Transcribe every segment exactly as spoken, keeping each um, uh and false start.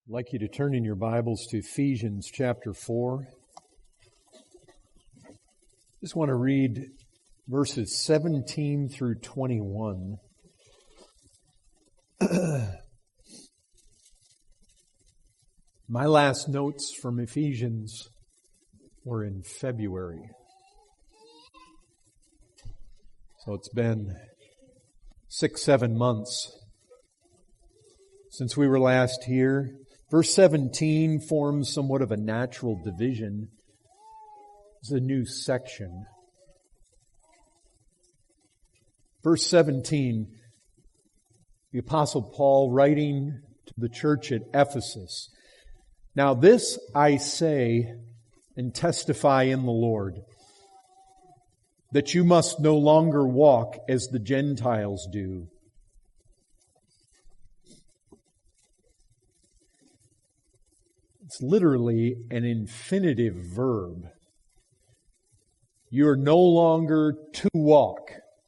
I'd like you to turn in your Bibles to Ephesians chapter four. Just want to read verses seventeen through twenty-one. My last notes from Ephesians were in February. So it's been six, seven months since we were last here. Verse seventeen forms somewhat of a natural division. It's a new section. Verse seventeen, the Apostle Paul writing to the church at Ephesus. Now this I say and testify in the Lord, that you must no longer walk as the Gentiles do. It's literally an infinitive verb. You are no longer to walk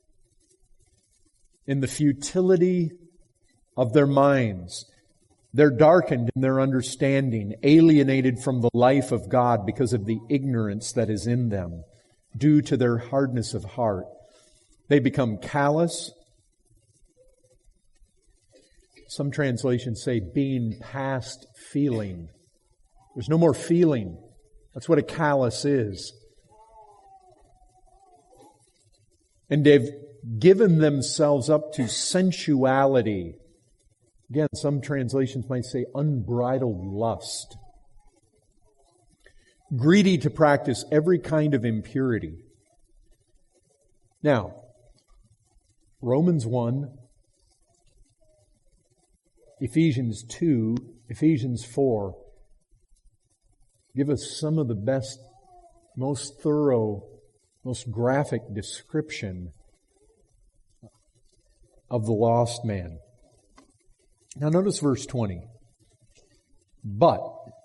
in the futility of their minds. They're darkened in their understanding, alienated from the life of God because of the ignorance that is in them, due to their hardness of heart. They become callous. Some translations say being past feeling. There's no more feeling. That's what a callous is. And they've given themselves up to sensuality. Again, some translations might say unbridled lust. Greedy to practice every kind of impurity. Now, Romans one, Ephesians two, Ephesians four, give us some of the best, most thorough, most graphic description of the lost man. Now notice verse twenty. But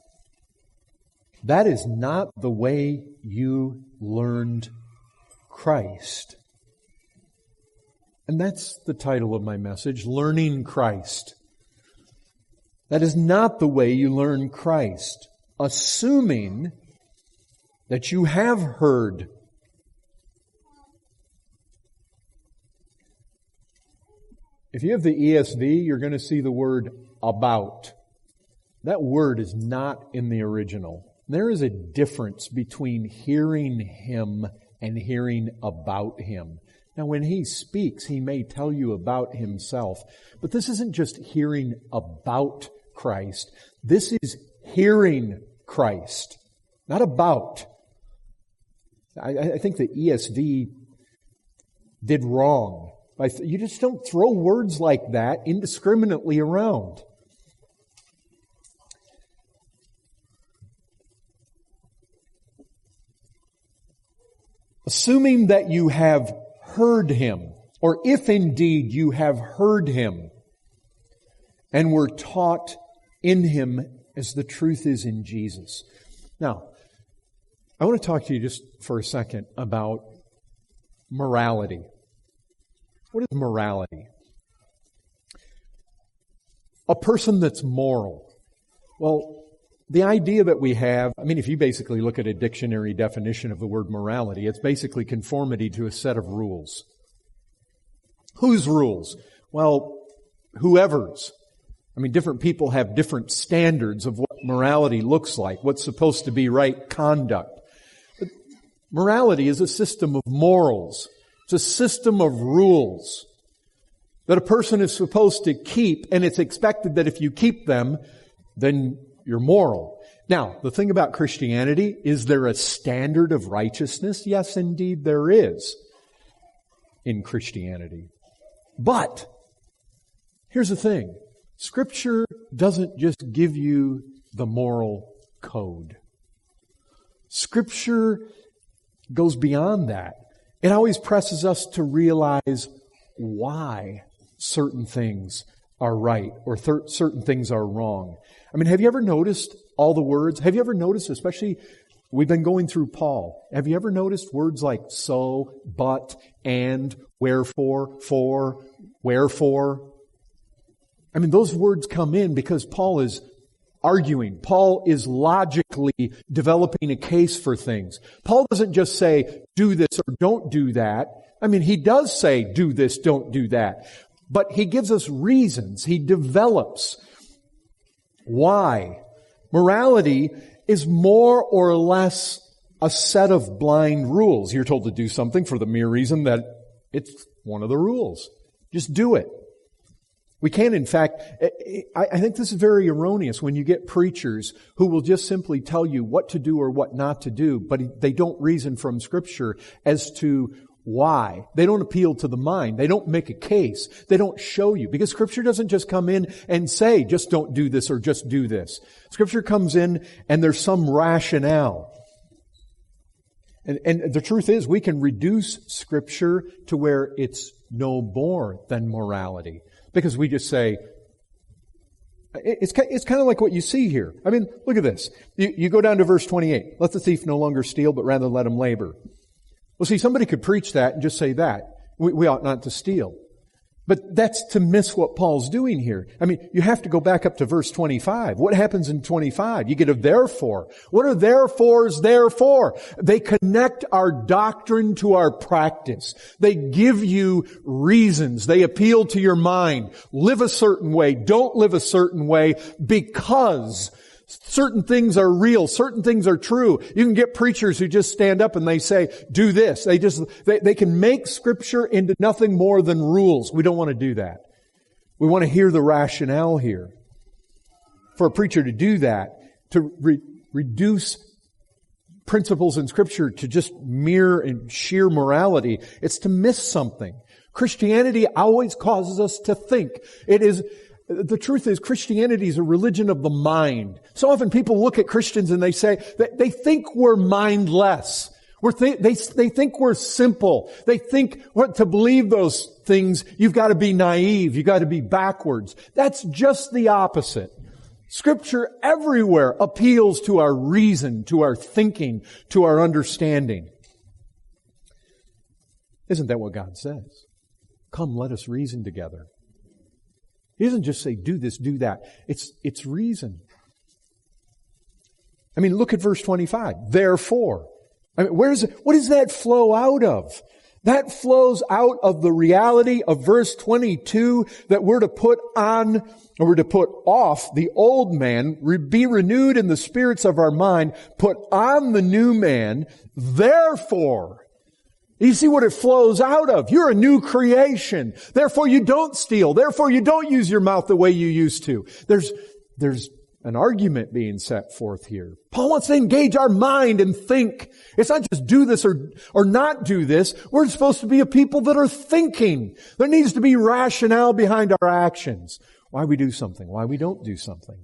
that is not the way you learned Christ. And that's the title of my message, Learning Christ. That is not the way you learn Christ, assuming that you have heard. If you have the E S V, you're going to see the word about. That word is not in the original. There is a difference between hearing Him and hearing about Him. Now, when He speaks, He may tell you about Himself. But this isn't just hearing about Christ. This is hearing Christ, not about. I, I think the E S V did wrong. You just don't throw words like that indiscriminately around. Assuming that you have heard Him, or if indeed you have heard Him, and were taught in Him as the truth is in Jesus. Now, I want to talk to you just for a second about morality. What is morality? A person that's moral. Well, the idea that we have, I mean, if you basically look at a dictionary definition of the word morality, it's basically conformity to a set of rules. Whose rules? Well, whoever's. I mean, different people have different standards of what morality looks like, what's supposed to be right conduct. But morality is a system of morals. It's a system of rules that a person is supposed to keep, and it's expected that if you keep them, then you're moral. Now, the thing about Christianity, is there a standard of righteousness? Yes, indeed there is in Christianity. But, here's the thing. Scripture doesn't just give you the moral code. Scripture goes beyond that. It always presses us to realize why certain things are right or th- certain things are wrong. I mean, have you ever noticed all the words? Have you ever noticed, especially, we've been going through Paul. Have you ever noticed words like so, but, and, wherefore, for, wherefore? I mean, those words come in because Paul is arguing. Paul is logically developing a case for things. Paul doesn't just say, do this or don't do that. I mean, he does say, do this, don't do that. But he gives us reasons. He develops why. Morality is more or less a set of blind rules. You're told to do something for the mere reason that it's one of the rules. Just do it. We can, in fact, I think this is very erroneous when you get preachers who will just simply tell you what to do or what not to do, but they don't reason from Scripture as to why. They don't appeal to the mind. They don't make a case. They don't show you. Because Scripture doesn't just come in and say, just don't do this or just do this. Scripture comes in and there's some rationale. And, and the truth is, we can reduce Scripture to where it's no more than morality. Because we just say, it's, it's kind of like what you see here. I mean, look at this. You, you go down to verse twenty-eight. Let the thief no longer steal, but rather let him labor. Well, see, somebody could preach that and just say that. We, we ought not to steal. But that's to miss what Paul's doing here. I mean, you have to go back up to verse twenty-five. What happens in twenty-five? You get a therefore. What are therefores there for? They connect our doctrine to our practice. They give you reasons. They appeal to your mind. Live a certain way. Don't live a certain way because certain things are real. Certain things are true. You can get preachers who just stand up and they say, do this. They just, they, they can make Scripture into nothing more than rules. We don't want to do that. We want to hear the rationale here. For a preacher to do that, to re- reduce principles in Scripture to just mere and sheer morality, it's to miss something. Christianity always causes us to think. It is The truth is, Christianity is a religion of the mind. So often people look at Christians and they say that they think we're mindless. We're th- they, they think we're simple. They think what to believe those things, you've got to be naive. You've got to be backwards. That's just the opposite. Scripture everywhere appeals to our reason, to our thinking, to our understanding. Isn't that what God says? Come, let us reason together. He doesn't just say, do this, do that. It's, it's reason. I mean, look at verse twenty-five. Therefore. I mean, where is it, what does that flow out of? That flows out of the reality of verse twenty-two that we're to put on, or we're to put off the old man, re- be renewed in the spirits of our mind, put on the new man. Therefore. You see what it flows out of. You're a new creation. Therefore you don't steal. Therefore you don't use your mouth the way you used to. There's, there's an argument being set forth here. Paul wants to engage our mind and think. It's not just do this or, or not do this. We're supposed to be a people that are thinking. There needs to be rationale behind our actions. Why we do something, why we don't do something.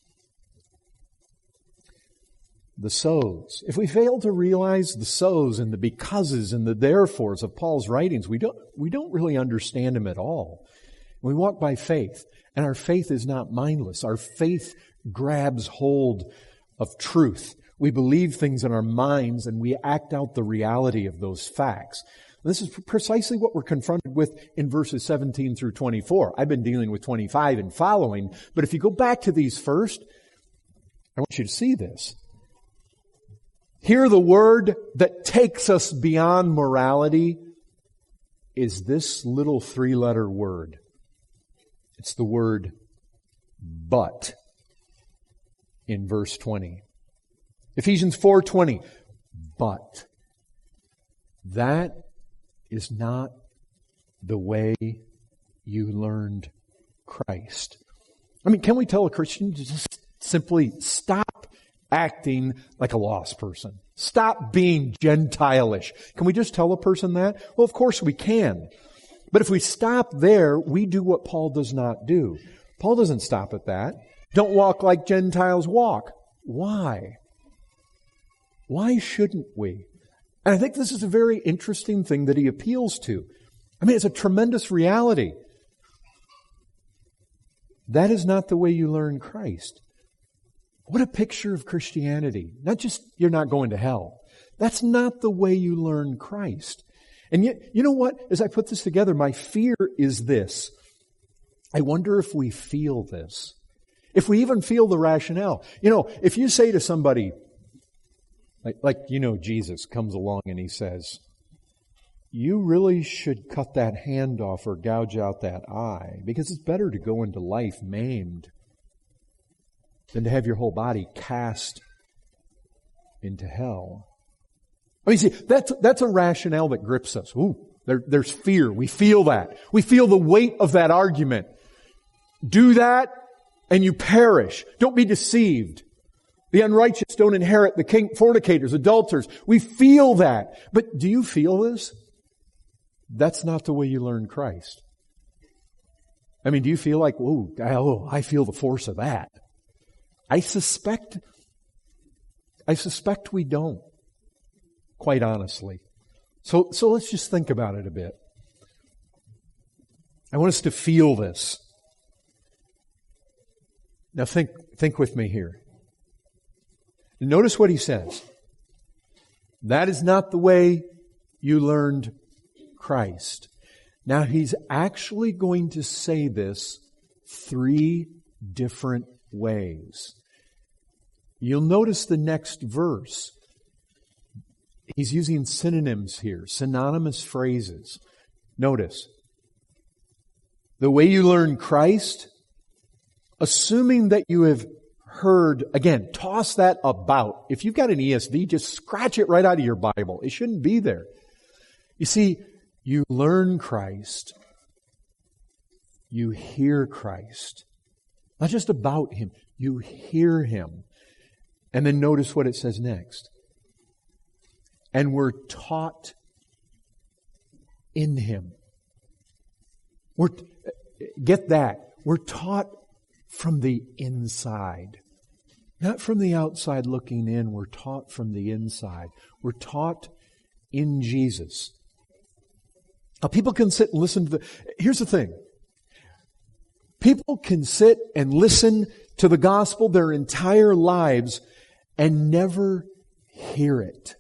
The so's. If we fail to realize the so's and the becauses and the therefores of Paul's writings, we don't, we don't really understand them at all. We walk by faith, and our faith is not mindless. Our faith grabs hold of truth. We believe things in our minds and we act out the reality of those facts. This is precisely what we're confronted with in verses seventeen through twenty-four. I've been dealing with twenty-five and following, but if you go back to these first, I want you to see this. Here the word that takes us beyond morality is this little three-letter word. It's the word but in verse twenty. Ephesians four twenty. But that is not the way you learned Christ. I mean, can we tell a Christian to just simply stop acting like a lost person? Stop being Gentile-ish. Can we just tell a person that? Well, of course we can. But if we stop there, we do what Paul does not do. Paul doesn't stop at that. Don't walk like Gentiles walk. Why? Why shouldn't we? And I think this is a very interesting thing that he appeals to. I mean, it's a tremendous reality. That is not the way you learn Christ. What a picture of Christianity. Not just you're not going to hell. That's not the way you learn Christ. And yet, you know what? As I put this together, my fear is this. I wonder if we feel this. If we even feel the rationale. You know, if you say to somebody, like, like you know, Jesus comes along and He says, you really should cut that hand off or gouge out that eye, because it's better to go into life maimed than to have your whole body cast into hell. I mean, see, that's, that's a rationale that grips us. Ooh, there, there's fear. We feel that. We feel the weight of that argument. Do that and you perish. Don't be deceived. The unrighteous don't inherit the king, fornicators, adulterers. We feel that. But do you feel this? That's not the way you learn Christ. I mean, do you feel like, whoa, oh, I feel the force of that? I suspect, I suspect we don't, quite honestly. So, so let's just think about it a bit. I want us to feel this. Now think, think with me here. Notice what he says. That is not the way you learned Christ. Now he's actually going to say this three different ways. You'll notice the next verse. He's using synonyms here, synonymous phrases. Notice. The way you learn Christ, assuming that you have heard, again, toss that about. If you've got an E S V, just scratch it right out of your Bible. It shouldn't be there. You see, you learn Christ. You hear Christ. Not just about Him. You hear Him. And then notice what it says next. And we're taught in Him. We're, get that. We're taught from the inside. Not from the outside looking in. We're taught from the inside. We're taught in Jesus. Now, people can sit and listen to the... Here's the thing. People can sit and listen to the gospel their entire lives and never hear it.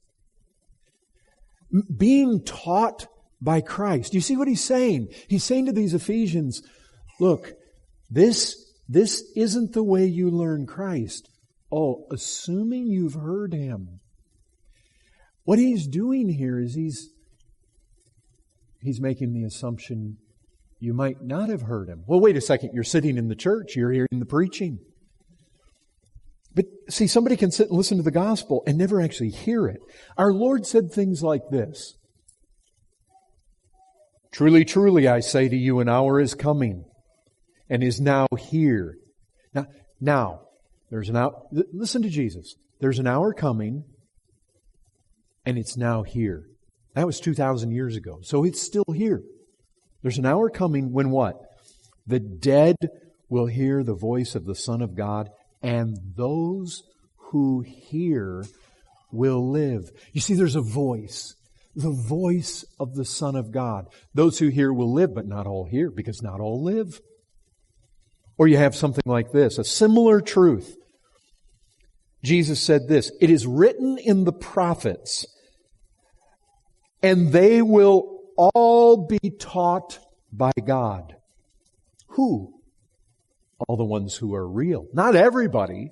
Being taught by Christ. You see what he's saying? He's saying to these Ephesians, look, this, this isn't the way you learn Christ. Oh, assuming you've heard Him. What he's doing here is he's, he's making the assumption you might not have heard Him. Well, wait a second. You're sitting in the church. You're hearing the preaching. But see, somebody can sit and listen to the gospel and never actually hear it. Our Lord said things like this. Truly, truly, I say to you, an hour is coming and is now here. Now, now, there's an hour, listen to Jesus. There's an hour coming and it's now here. That was two thousand years ago. So it's still here. There's an hour coming when what? The dead will hear the voice of the Son of God, and those who hear will live. You see, there's a voice. The voice of the Son of God. Those who hear will live, but not all hear, because not all live. Or you have something like this, a similar truth. Jesus said this, it is written in the prophets, and they will all be taught by God. Who? All the ones who are real. Not everybody.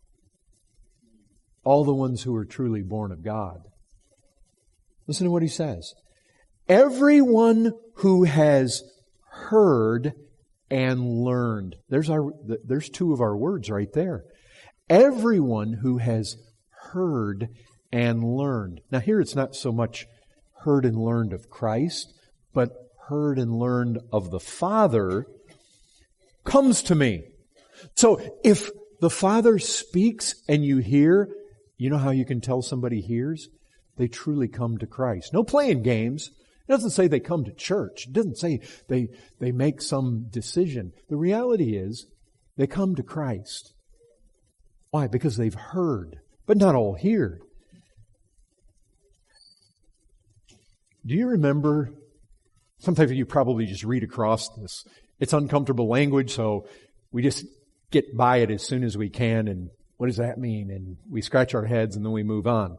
All the ones who are truly born of God. Listen to what he says. Everyone who has heard and learned. There's our, there's two of our words right there. Everyone who has heard and learned. Now here it's not so much heard and learned of Christ, but heard and learned of the Father, comes to me. So if the Father speaks and you hear, you know how you can tell somebody hears? They truly come to Christ. No playing games. It doesn't say they come to church. It doesn't say they, they make some decision. The reality is they come to Christ. Why? Because they've heard, but not all hear. Do you remember, sometimes you probably just read across this. It's uncomfortable language, so we just get by it as soon as we can, and what does that mean? And we scratch our heads and then we move on.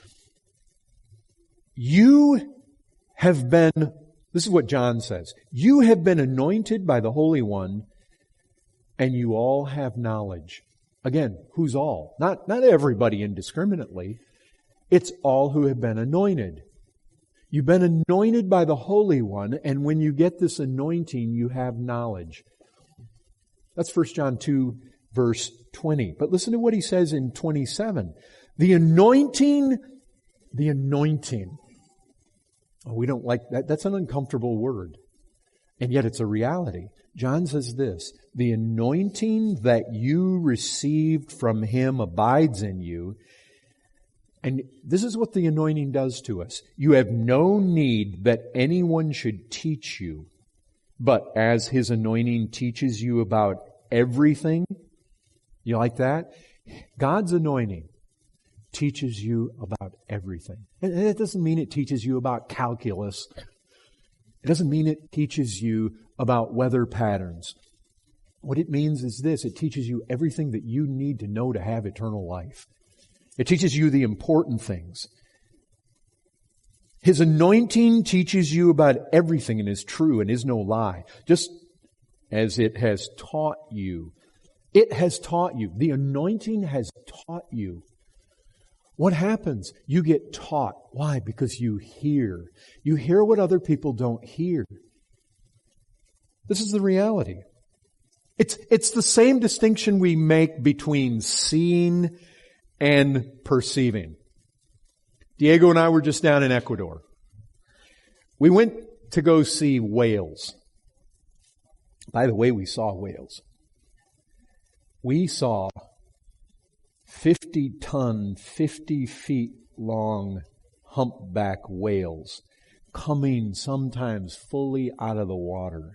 You have been, this is what John says, you have been anointed by the Holy One and you all have knowledge. Again, who's all? Not, not everybody indiscriminately. It's all who have been anointed. You've been anointed by the Holy One, and when you get this anointing, you have knowledge. That's First John two, verse twenty. But listen to what he says in twenty-seven. The anointing, the anointing. Oh, we don't like that. That's an uncomfortable word. And yet it's a reality. John says this, the anointing that you received from Him abides in you. And this is what the anointing does to us. You have no need that anyone should teach you, but as His anointing teaches you about everything, you like that? God's anointing teaches you about everything. And it doesn't mean it teaches you about calculus. It doesn't mean it teaches you about weather patterns. What it means is this, it teaches you everything that you need to know to have eternal life. It teaches you the important things. His anointing teaches you about everything and is true and is no lie. Just as it has taught you. It has taught you. The anointing has taught you. What happens? You get taught. Why? Because you hear. You hear what other people don't hear. This is the reality. It's, it's the same distinction we make between seeing and perceiving. Diego and I were just down in Ecuador. We went to go see whales. By the way, we saw whales. We saw fifty-ton, fifty feet long humpback whales coming sometimes fully out of the water.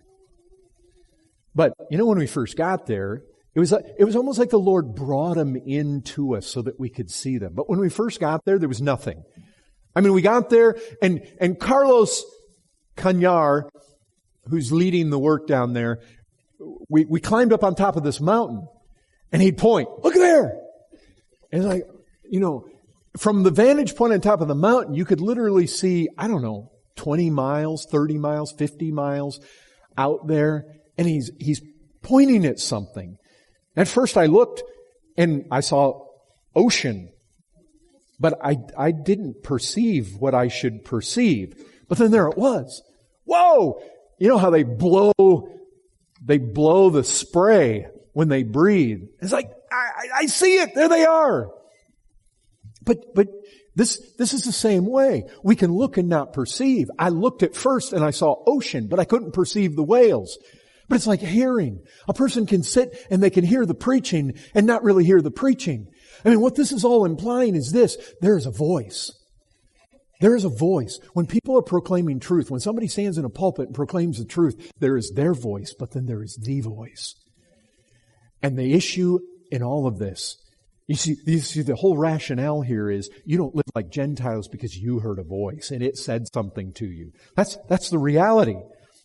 But, you know, when we first got there, it was like, it was almost like the Lord brought them into us so that we could see them. But when we first got there, there was nothing. I mean, we got there and, and Carlos Cañar, who's leading the work down there, we, we climbed up on top of this mountain and he'd point, look there. And it's like, you know, from the vantage point on top of the mountain, you could literally see, I don't know, twenty miles, thirty miles, fifty miles out there. And he's, he's pointing at something. At first I looked and I saw ocean, but I, I didn't perceive what I should perceive. But then there it was. Whoa! You know how they blow, they blow the spray when they breathe. It's like, I, I see it. There they are. But, but this, this is the same way. We can look and not perceive. I looked at first and I saw ocean, but I couldn't perceive the whales. But it's like hearing. A person can sit and they can hear the preaching and not really hear the preaching. I mean, what this is all implying is this. There is a voice. There is a voice. When people are proclaiming truth, when somebody stands in a pulpit and proclaims the truth, there is their voice, but then there is the voice. And the issue in all of this, you see, you see the whole rationale here is you don't live like Gentiles because you heard a voice and it said something to you. That's, that's the reality.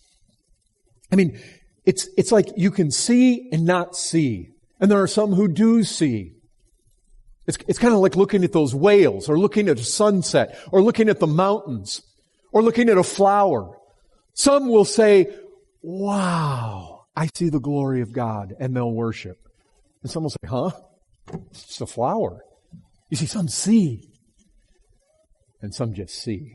I mean, It's, it's like you can see and not see. And there are some who do see. It's, it's kind of like looking at those whales or looking at a sunset or looking at the mountains or looking at a flower. Some will say, wow, I see the glory of God, and they'll worship. And some will say, huh? It's just a flower. You see, some see and some just see.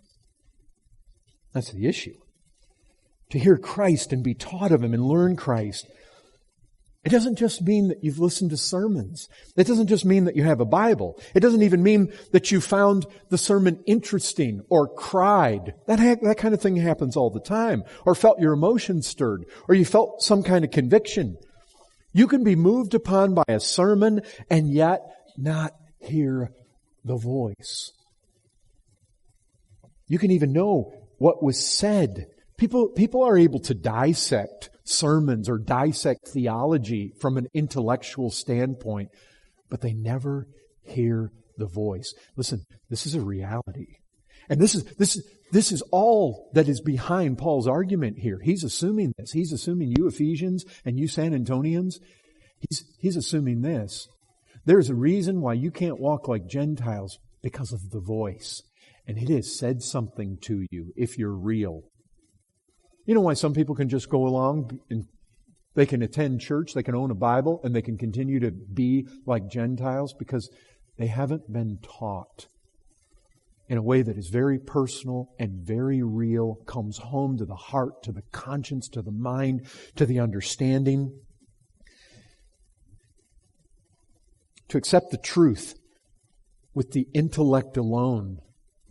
That's the issue. To hear Christ and be taught of Him and learn Christ. It doesn't just mean that you've listened to sermons. It doesn't just mean that you have a Bible. It doesn't even mean that you found the sermon interesting or cried. That, ha- that kind of thing happens all the time. Or felt your emotions stirred. Or you felt some kind of conviction. You can be moved upon by a sermon and yet not hear the voice. You can even know what was said. People, people are able to dissect sermons or dissect theology from an intellectual standpoint, but they never hear the voice. Listen, this is a reality. And this is, this is, this is all that is behind Paul's argument here. He's assuming this. He's assuming you Ephesians and you San Antonians. He's, he's assuming this. There's a reason why you can't walk like Gentiles because of the voice. And it has said something to you if you're real. You know why some people can just go along and They can attend church, they can own a Bible, and they can continue to be like Gentiles because they haven't been taught in a way that is very personal and very real, comes home to the heart, to the conscience, to the mind, to the understanding. To accept the truth with the intellect alone.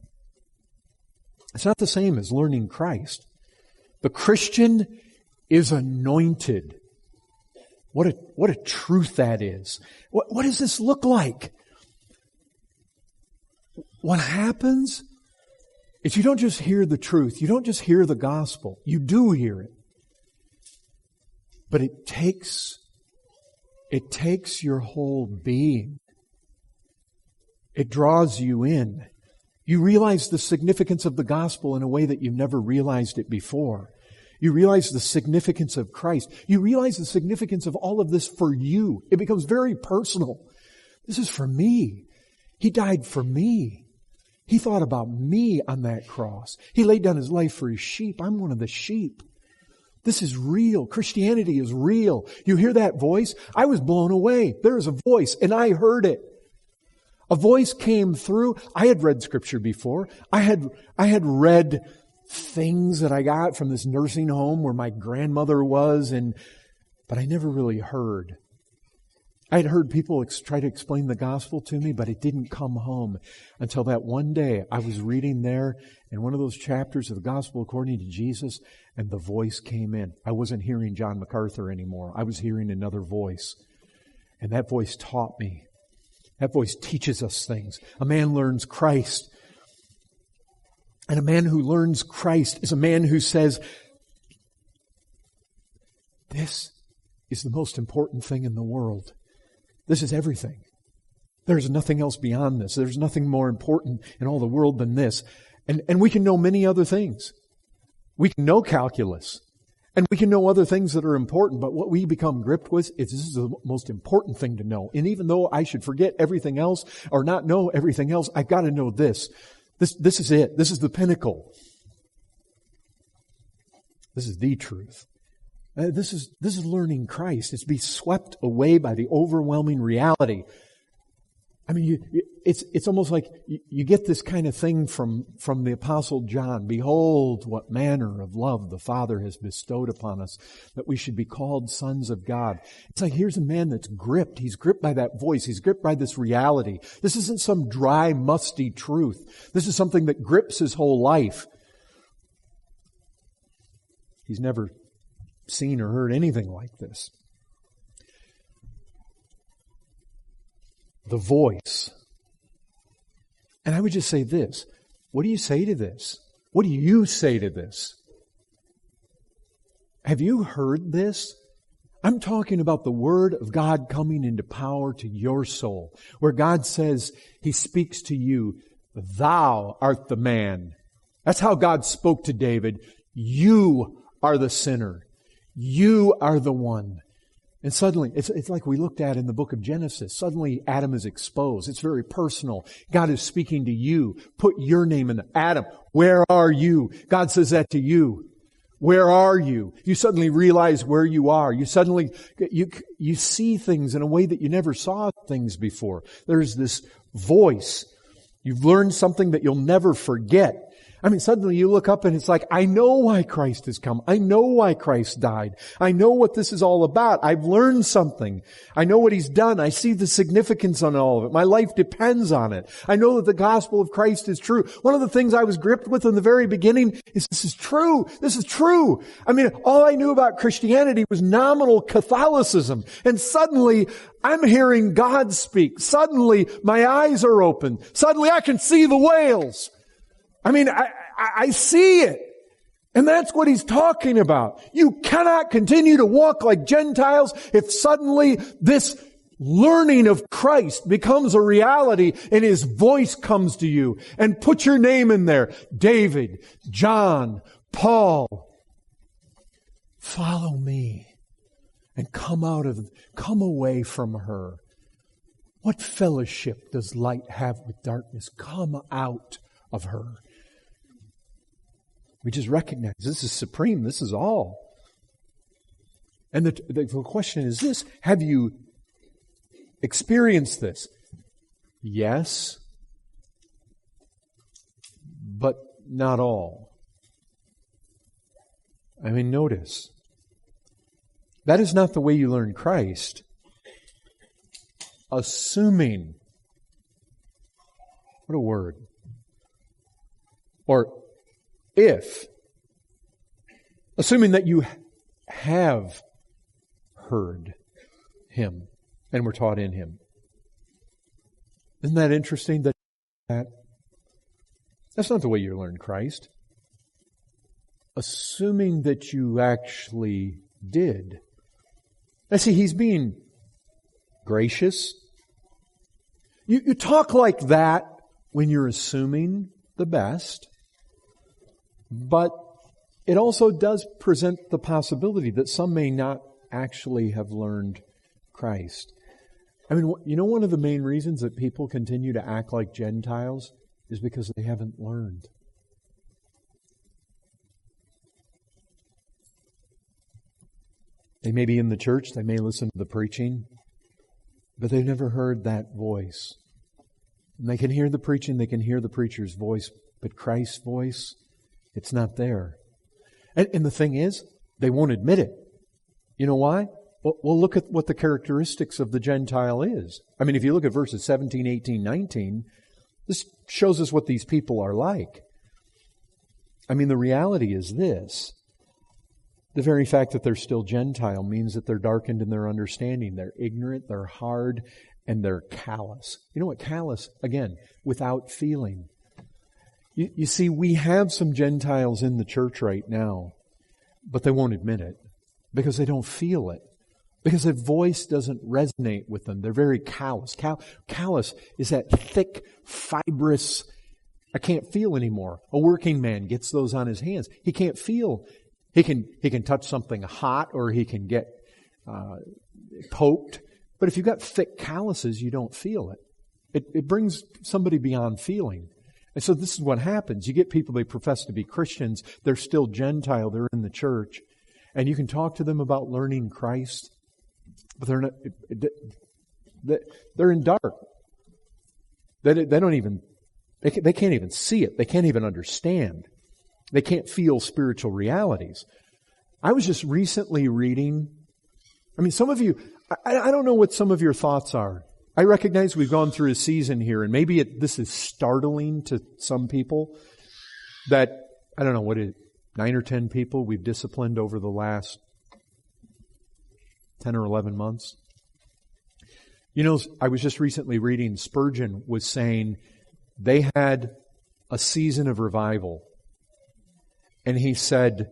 It's not the same as learning Christ. The Christian is anointed. What a, what a truth that is. What, what does this look like? What happens is you don't just hear the truth. You don't just hear the gospel. You do hear it. But it takes, it takes your whole being. It draws you in. You realize the significance of the gospel in a way that you've never realized it before. You realize the significance of Christ. You realize the significance of all of this for you. It becomes very personal. This is for me. He died for me. He thought about me on that cross. He laid down His life for His sheep. I'm one of the sheep. This is real. Christianity is real. You hear that voice? I was blown away. There is a voice, and I heard it. A voice came through. I had read Scripture before. I had, I had read things that I got from this nursing home where my grandmother was, and but I never really heard. I had heard people ex- try to explain the gospel to me, but it didn't come home until that one day I was reading there in one of those chapters of the Gospel according to Jesus, and the voice came in. I wasn't hearing John MacArthur anymore. I was hearing another voice. And that voice taught me. That voice teaches us things. A man learns Christ. And a man who learns Christ is a man who says, this is the most important thing in the world. This is everything. There's nothing else beyond this. There's nothing more important in all the world than this. And, and we can know many other things. We can know calculus. And we can know other things that are important, but what we become gripped with is this is the most important thing to know. And even though I should forget everything else or not know everything else, I've got to know this. This, this is it. This is the pinnacle. This is the truth. Uh, this is, this is learning Christ. It's to be swept away by the overwhelming reality. I mean, you, you, it's, it's almost like you, you get this kind of thing from, from the Apostle John. Behold, what manner of love the Father has bestowed upon us, that we should be called sons of God. It's like, here's a man that's gripped. He's gripped by that voice. He's gripped by this reality. This isn't some dry, musty truth. This is something that grips his whole life. He's never seen or heard anything like this. The voice. And I would just say this. What do you say to this? What do you say to this? Have you heard this? I'm talking about the Word of God coming into power to your soul, where God says, He speaks to you, thou art the man. That's how God spoke to David. You are the sinner. You are the one. And suddenly, it's, it's like we looked at in the book of Genesis. Suddenly, Adam is exposed. It's very personal. God is speaking to you. Put your name in there. Adam, where are you? God says that to you. Where are you? You suddenly realize where you are. You suddenly, you, you see things in a way that you never saw things before. There's this voice. You've learned something that you'll never forget. I mean, suddenly you look up and it's like, I know why Christ has come. I know why Christ died. I know what this is all about. I've learned something. I know what He's done. I see the significance on all of it. My life depends on it. I know that the gospel of Christ is true. One of the things I was gripped with in the very beginning is this is true. This is true. I mean, all I knew about Christianity was nominal Catholicism. And suddenly I'm hearing God speak. Suddenly my eyes are open. Suddenly I can see the whales. I mean, I, I, I see it. And that's what He's talking about. You cannot continue to walk like Gentiles if suddenly this learning of Christ becomes a reality and His voice comes to you. And put your name in there. David, John, Paul. Follow me and come out of, come away from her. What fellowship does light have with darkness? Come out of her. We just recognize this is supreme. This is all. And the, the question is this: have you experienced this? Yes, but not all. I mean, notice, that is not the way you learn Christ. Assuming, what a word. Or if, assuming that you have heard Him and were taught in Him. Isn't that interesting? That, that that's not the way you learn Christ. Assuming that you actually did. Now see, He's being gracious. You, you talk like that when you're assuming the best, but it also does present the possibility that some may not actually have learned Christ. I mean, you know, one of the main reasons that people continue to act like Gentiles is because they haven't learned. They may be in the church, they may listen to the preaching, but they've never heard that voice. And they can hear the preaching, they can hear the preacher's voice, but Christ's voice, it's not there. And, and the thing is, they won't admit it. You know why? Well, well, look at what the characteristics of the Gentile is. I mean, if you look at verses seventeen, eighteen, nineteen, this shows us what these people are like. I mean, the reality is this. The very fact that they're still Gentile means that they're darkened in their understanding. They're ignorant, they're hard, and they're callous. You know what? Callous, again, without feeling. You, you see, we have some Gentiles in the church right now, but they won't admit it because they don't feel it. Because their voice doesn't resonate with them. They're very callous. Cal- callous is that thick, fibrous, I can't feel anymore. A working man gets those on his hands. He can't feel. He can he can touch something hot or he can get uh, poked. But if you've got thick calluses, you don't feel it. It, it brings somebody beyond feeling. And so this is what happens. You get people, they profess to be Christians. They're still Gentile. They're in the church. And you can talk to them about learning Christ. But they're not, they're in dark. They, they don't even, they can't even see it. They can't even understand. They can't feel spiritual realities. I was just recently reading, I mean, some of you, I, I don't know what some of your thoughts are. I recognize we've gone through a season here, and maybe it, this is startling to some people that, I don't know, what is it, nine or ten people we've disciplined over the last ten or eleven months. You know, I was just recently reading, Spurgeon was saying they had a season of revival. And he said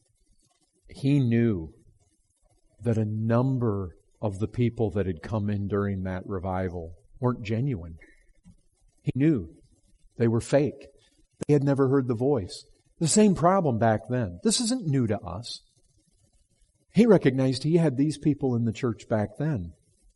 he knew that a number of the people that had come in during that revival weren't genuine. He knew they were fake. They had never heard the voice. The same problem back then. This isn't new to us. He recognized he had these people in the church back then.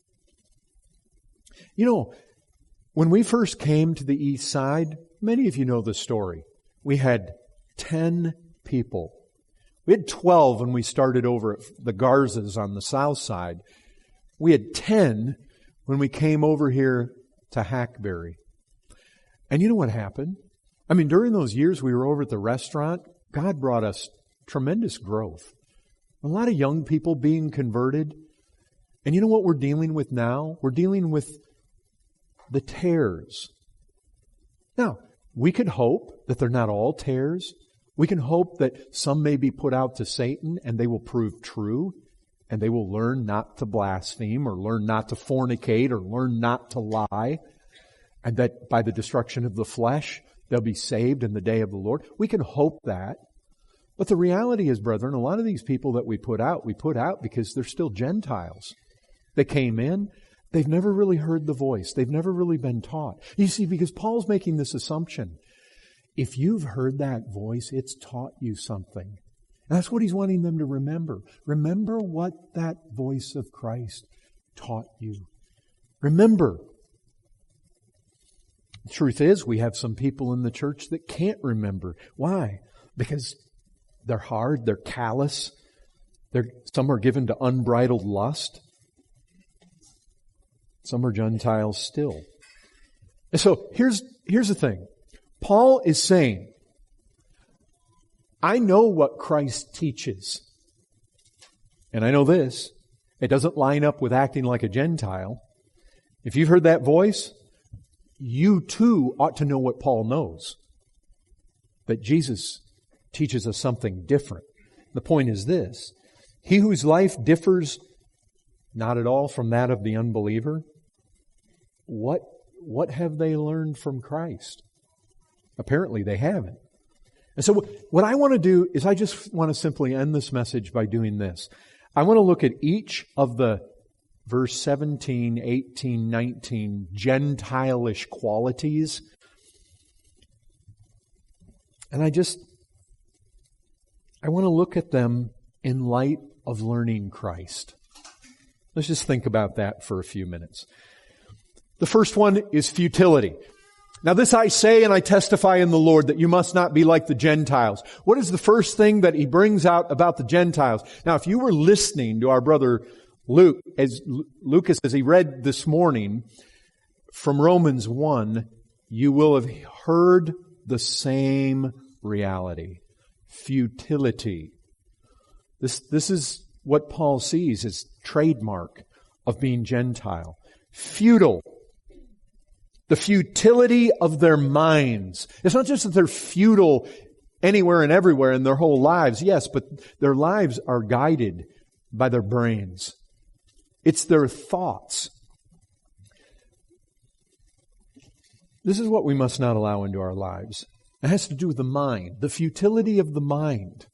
You know, when we first came to the east side, many of you know the story. We had ten people. We had twelve when we started over at the Garzas on the south side. We had ten when we came over here to Hackberry. And you know what happened? I mean, during those years we were over at the restaurant, God brought us tremendous growth. A lot of young people being converted. And you know what we're dealing with now? We're dealing with the tares. Now, we could hope that they're not all tares. We can hope that some may be put out to Satan and they will prove true and they will learn not to blaspheme or learn not to fornicate or learn not to lie, and that by the destruction of the flesh they'll be saved in the day of the Lord. We can hope that. But the reality is, brethren, a lot of these people that we put out, we put out because they're still Gentiles. They came in, they've never really heard the voice. They've never really been taught. You see, because Paul's making this assumption. If you've heard that voice, it's taught you something. And that's what he's wanting them to remember. Remember what that voice of Christ taught you. Remember. The truth is, we have some people in the church that can't remember. Why? Because they're hard, they're callous, They're, some are given to unbridled lust. Some are Gentiles still. And so here's, here's the thing. Paul is saying, I know what Christ teaches. And I know this. It doesn't line up with acting like a Gentile. If you've heard that voice, you too ought to know what Paul knows. That Jesus teaches us something different. The point is this. He whose life differs not at all from that of the unbeliever, what, what have they learned from Christ? Apparently they haven't. And so what I want to do is I just want to simply end this message by doing this. I want to look at each of the verse seventeen, eighteen, nineteen Gentile-ish qualities. And I just, I want to look at them in light of learning Christ. Let's just think about that for a few minutes. The first one is futility. Now this I say and I testify in the Lord that you must not be like the Gentiles. What is the first thing that he brings out about the Gentiles? Now if you were listening to our brother Luke, as Lucas, as he read this morning from Romans one, you will have heard the same reality. Futility. This, this is what Paul sees as trademark of being Gentile. Futile. The futility of their minds. It's not just that they're futile anywhere and everywhere in their whole lives. Yes, but their lives are guided by their brains. It's their thoughts. This is what we must not allow into our lives. It has to do with the mind, the futility of the mind.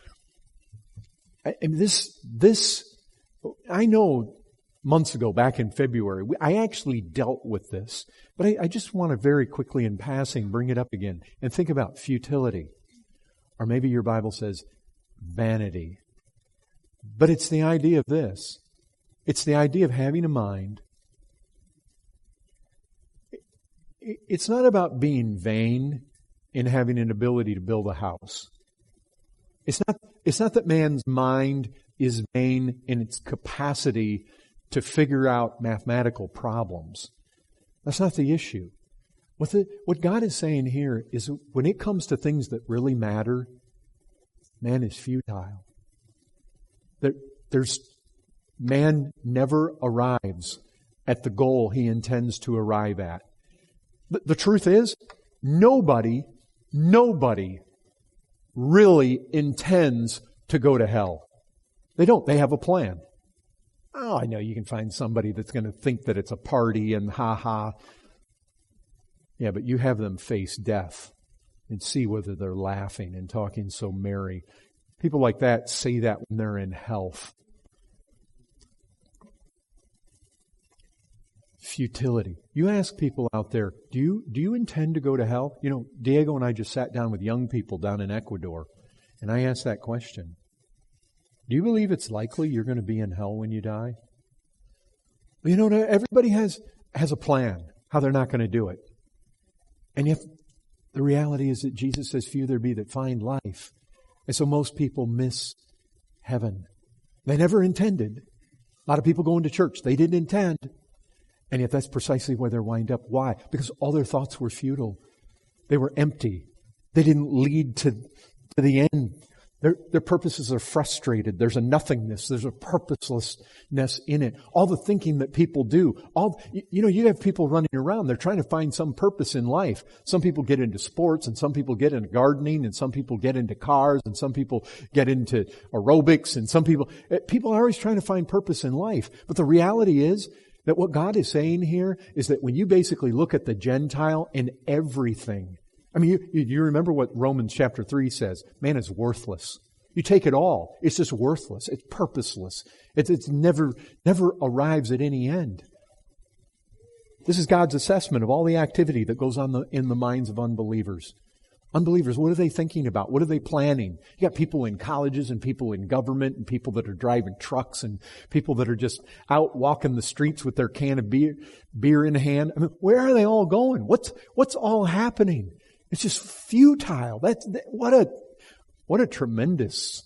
I, I mean, this, this, I know months ago, back in February, we, I actually dealt with this, but I, I just want to very quickly in passing bring it up again and think about futility. Or maybe your Bible says vanity. But it's the idea of this. It's the idea of having a mind. It's not about being vain in having an ability to build a house. It's not, it's not that man's mind is vain in its capacity to figure out mathematical problems. That's not the issue. What, the, what God is saying here is when it comes to things that really matter, man is futile. There, there's, man never arrives at the goal he intends to arrive at. The, the truth is, nobody, nobody really intends to go to hell. They don't. They have a plan. Oh, I know you can find somebody that's going to think that it's a party and ha-ha. Yeah, but you have them face death and see whether they're laughing and talking so merry. People like that say that when they're in health. Futility. You ask people out there, do you, do you intend to go to hell? You know, Diego and I just sat down with young people down in Ecuador, and I asked that question. Do you believe it's likely you're going to be in hell when you die? You know, everybody has, has a plan how they're not going to do it. And yet, the reality is that Jesus says, few there be that find life. And so most people miss heaven. They never intended. A lot of people going to church. They didn't intend. And yet that's precisely where they wind up. Why? Because all their thoughts were futile. They were empty. They didn't lead to, to the end. Their, their purposes are frustrated. There's a nothingness. There's a purposelessness in it. All the thinking that people do. All, you, you know, you have people running around. They're trying to find some purpose in life. Some people get into sports, and some people get into gardening, and some people get into cars, and some people get into aerobics, and some people, people are always trying to find purpose in life. But the reality is that what God is saying here is that when you basically look at the Gentile in everything, I mean, you, you remember what Romans chapter three says. Man is worthless. You take it all. It's just worthless. It's purposeless. It's, it's never, never arrives at any end. This is God's assessment of all the activity that goes on the, in the minds of unbelievers. Unbelievers, what are they thinking about? What are they planning? You got people in colleges and people in government and people that are driving trucks and people that are just out walking the streets with their can of beer, beer in hand. I mean, where are they all going? What's, what's all happening? It's just futile. That's, that, what a, what a tremendous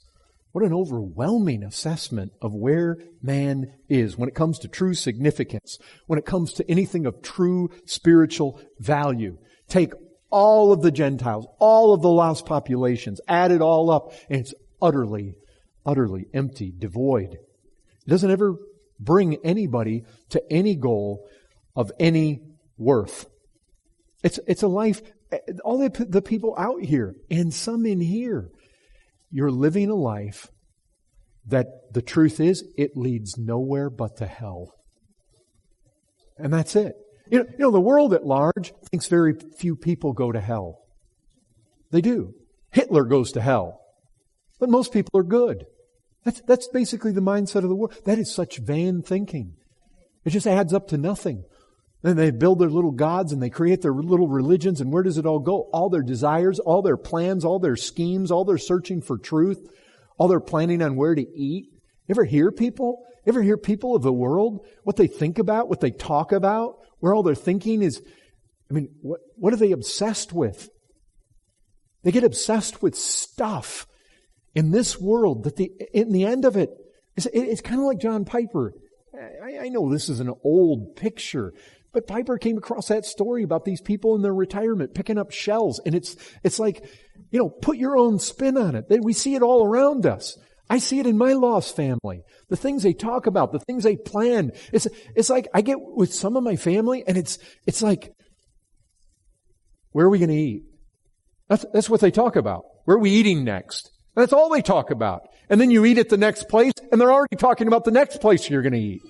What an overwhelming assessment of where man is when it comes to true significance, when it comes to anything of true spiritual value. Take all of the Gentiles, all of the lost populations, add it all up, and it's utterly, utterly empty, devoid. It doesn't ever bring anybody to any goal of any worth. It's, it's a life, all the, the people out here, and some in here, you're living a life that the truth is, it leads nowhere but to hell. And that's it. You know, you know, the world at large thinks very few people go to hell. They do. Hitler goes to hell. But most people are good. That's, that's basically the mindset of the world. That is such vain thinking. It just adds up to nothing. Then they build their little gods and they create their little religions, and where does it all go? All their desires, all their plans, all their schemes, all their searching for truth, all their planning on where to eat. Ever hear people? Ever hear people of the world? What they think about, what they talk about, where all their thinking is, I mean, what, what are they obsessed with? They get obsessed with stuff in this world that the, in the end of it, it's, it's kind of like John Piper. I, I know this is an old picture, but Piper came across that story about these people in their retirement picking up shells. And it's, it's like, you know, put your own spin on it. We see it all around us. I see it in my lost family. The things they talk about, the things they plan. It's, it's like I get with some of my family and it's, it's like, where are we going to eat? That's, that's what they talk about. Where are we eating next? And that's all they talk about. And then you eat at the next place and they're already talking about the next place you're going to eat.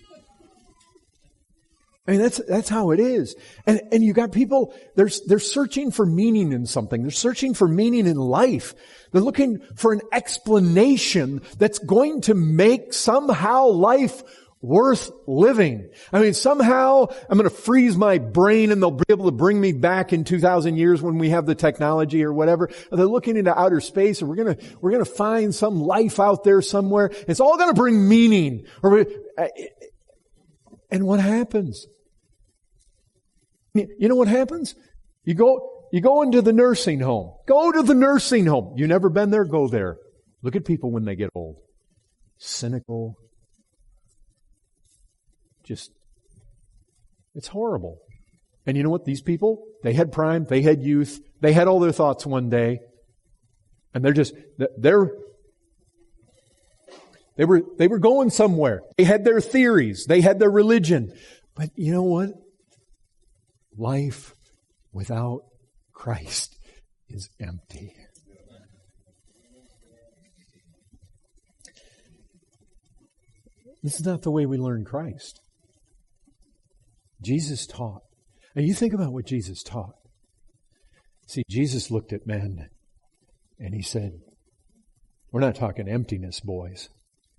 I mean, that's, that's how it is. And, and you got people, they're, they're searching for meaning in something. They're searching for meaning in life. They're looking for an explanation that's going to make somehow life worth living. I mean, somehow I'm going to freeze my brain and they'll be able to bring me back in two thousand years when we have the technology or whatever. They're looking into outer space and we're going to, we're going to find some life out there somewhere. It's all going to bring meaning. Or, and what happens? You know what happens? You go, you go into the nursing home. Go to the nursing home. You never been there? Go there. Look at people when they get old. Cynical. Just, it's horrible. And you know what? These people, they had prime, they had youth, they had all their thoughts one day. And they're just, they're, they were, they were going somewhere. They had their theories. They had their religion. But you know what? Life without Christ is empty. This is not the way we learn Christ. Jesus taught. And you think about what Jesus taught. See, Jesus looked at men and he said, we're not talking emptiness, boys.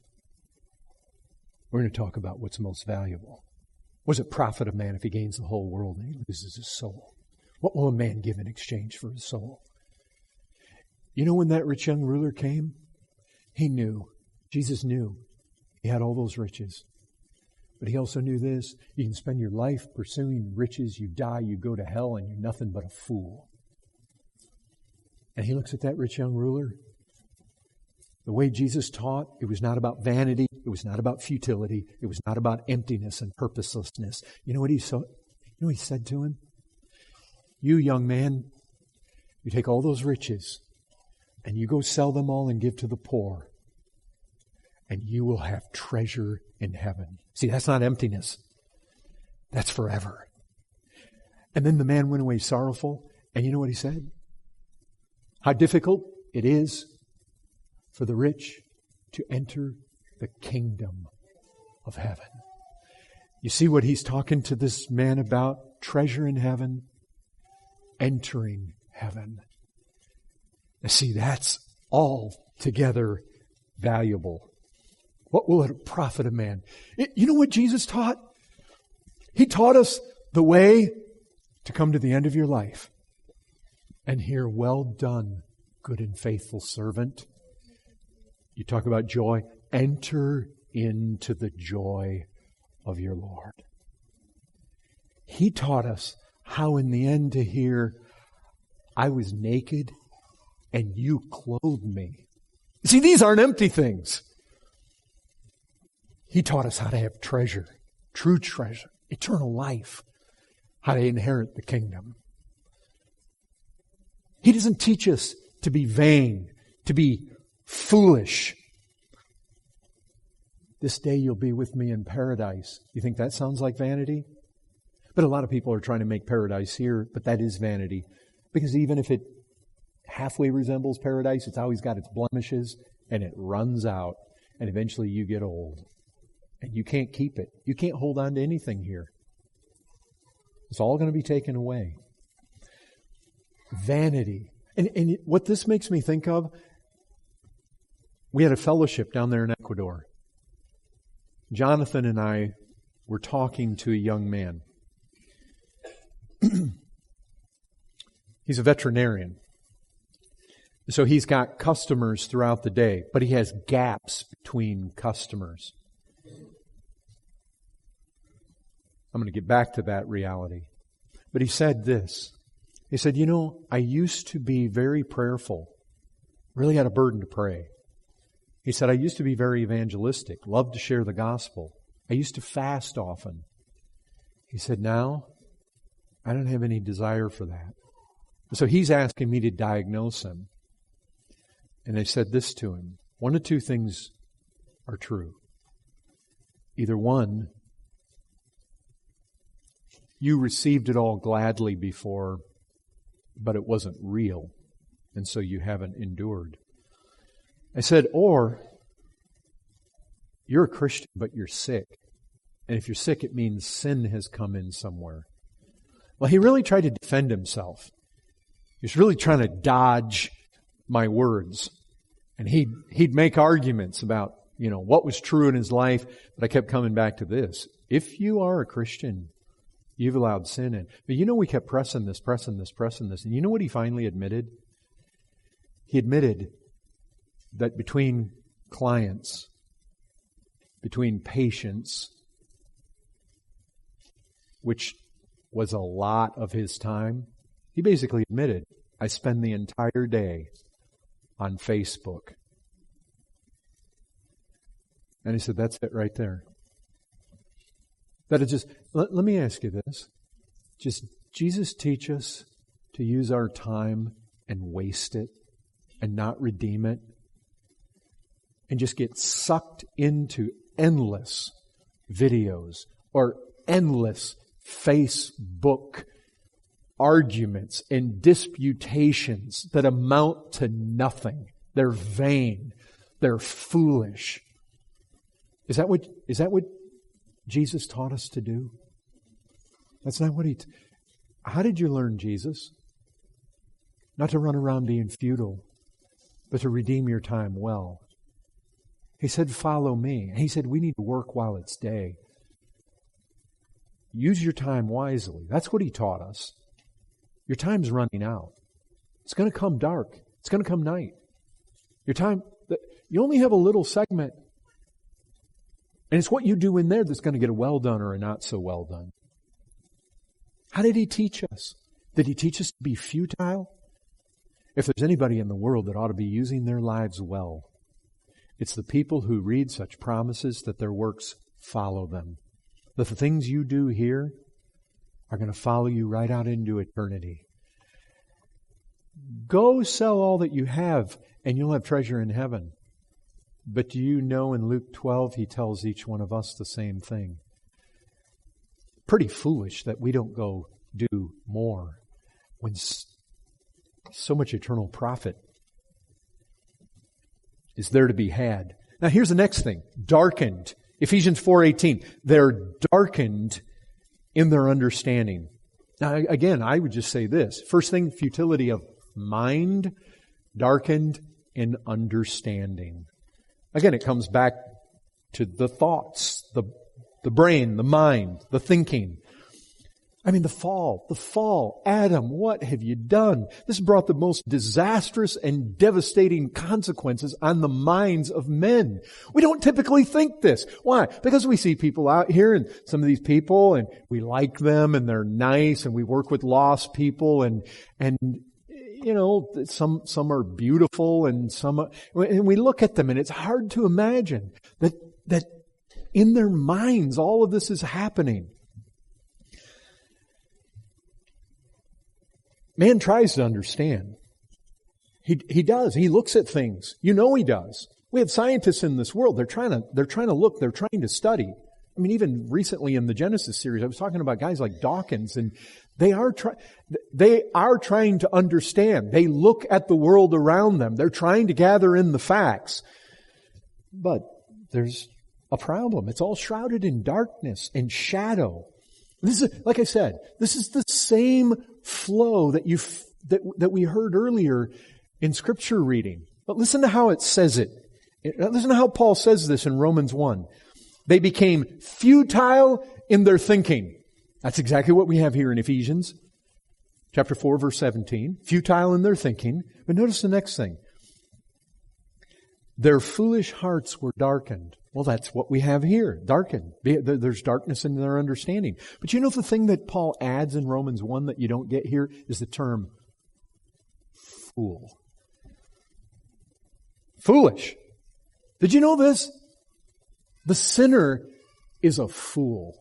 We're going to talk about what's most valuable. What does it profit a man if he gains the whole world and he loses his soul? What will a man give in exchange for his soul? You know when that rich young ruler came? He knew. Jesus knew. He had all those riches. But he also knew this. You can spend your life pursuing riches. You die, you go to hell, and you're nothing but a fool. And he looks at that rich young ruler. The way Jesus taught, it was not about vanity. It was not about futility. It was not about emptiness and purposelessness. You know what he so, you know what he said to him? You, young man, you take all those riches and you go sell them all and give to the poor. And you will have treasure in heaven. See, that's not emptiness. That's forever. And then the man went away sorrowful. And you know what he said? How difficult it is for the rich to enter the kingdom of heaven. You see what he's talking to this man about? Treasure in heaven, entering heaven. Now see, that's altogether valuable. What will it profit a man? It, you know what Jesus taught? He taught us the way to come to the end of your life and hear, well done, good and faithful servant. You talk about joy. Enter into the joy of your Lord. He taught us how in the end to hear, I was naked and you clothed me. See, these aren't empty things. He taught us how to have treasure, true treasure, eternal life, how to inherit the kingdom. He doesn't teach us to be vain, to be foolish. This day you'll be with me in paradise. You think that sounds like vanity? But a lot of people are trying to make paradise here, but that is vanity. Because even if it halfway resembles paradise, it's always got its blemishes, and it runs out, and eventually you get old. And you can't keep it. You can't hold on to anything here. It's all going to be taken away. Vanity. And, and what this makes me think of, we had a fellowship down there in Ecuador. Jonathan and I were talking to a young man. He's a veterinarian. So he's got customers throughout the day, but he has gaps between customers. I'm going to get back to that reality. But he said this. He said, you know, I used to be very prayerful. Really had a burden to pray. He said, I used to be very evangelistic, loved to share the gospel. I used to fast often. He said, now, I don't have any desire for that. So he's asking me to diagnose him. And I said this to him. One of two things are true. Either one, you received it all gladly before, but it wasn't real, and so you haven't endured. I said, or you're a Christian, but you're sick. And if you're sick, it means sin has come in somewhere. Well, he really tried to defend himself. He was really trying to dodge my words. And he'd, he'd make arguments about, you know, what was true in his life, but I kept coming back to this. If you are a Christian, you've allowed sin in. But you know, we kept pressing this, pressing this, pressing this. And you know what he finally admitted? He admitted that between clients, between patients, which was a lot of his time, he basically admitted, I spend the entire day on Facebook. And he said, that's it right there. That is just, let, let me ask you this. Just Jesus teach us to use our time and waste it and not redeem it and just get sucked into endless videos or endless Facebook arguments and disputations that amount to nothing. They're vain. They're foolish. Is that what, is that what Jesus taught us to do? That's not what he... T- How did you learn Jesus? Not to run around being futile, but to redeem your time well. He said, follow me. He said, we need to work while it's day. Use your time wisely. That's what he taught us. Your time's running out. It's going to come dark. It's going to come night. Your time, you only have a little segment. And it's what you do in there that's going to get a well done or a not so well done. How did he teach us? Did he teach us to be futile? If there's anybody in the world that ought to be using their lives well, it's the people who read such promises that their works follow them. That the things you do here are going to follow you right out into eternity. Go sell all that you have and you'll have treasure in heaven. But do you know in Luke twelve, he tells each one of us the same thing. Pretty foolish that we don't go do more when so much eternal profit is there to be had. Now here's the next thing. Darkened. Ephesians four eighteen. They're darkened in their understanding. Now again, I would just say this. First thing, futility of mind, darkened in understanding. Again, it comes back to the thoughts, the, the brain, the mind, the thinking. I mean, the fall, the fall. Adam, what have you done? This brought the most disastrous and devastating consequences on the minds of men. We don't typically think this. Why? Because we see people out here and some of these people and we like them and they're nice and we work with lost people and, and you know, some, some are beautiful and some, are, and we look at them and it's hard to imagine that, that in their minds all of this is happening. Man tries to understand. He, he does. He looks at things. You know he does. We have scientists in this world. They're trying to, they're trying to look, they're trying to study. I mean, even recently in the Genesis series, I was talking about guys like Dawkins, and they are trying, they are trying to understand. They look at the world around them. They're trying to gather in the facts. But there's a problem. It's all shrouded in darkness and shadow. This is, like I said, this is the same flow that you, that, that we heard earlier in scripture reading. But listen to how it says it. Listen to how Paul says this in Romans one. They became futile in their thinking. That's exactly what we have here in Ephesians chapter four, verse seventeen. Futile in their thinking. But notice the next thing. Their foolish hearts were darkened. Well, that's what we have here. Darkened. There's darkness in their understanding. But you know the thing that Paul adds in Romans one that you don't get here is the term fool. Foolish. Did you know this? The sinner is a fool.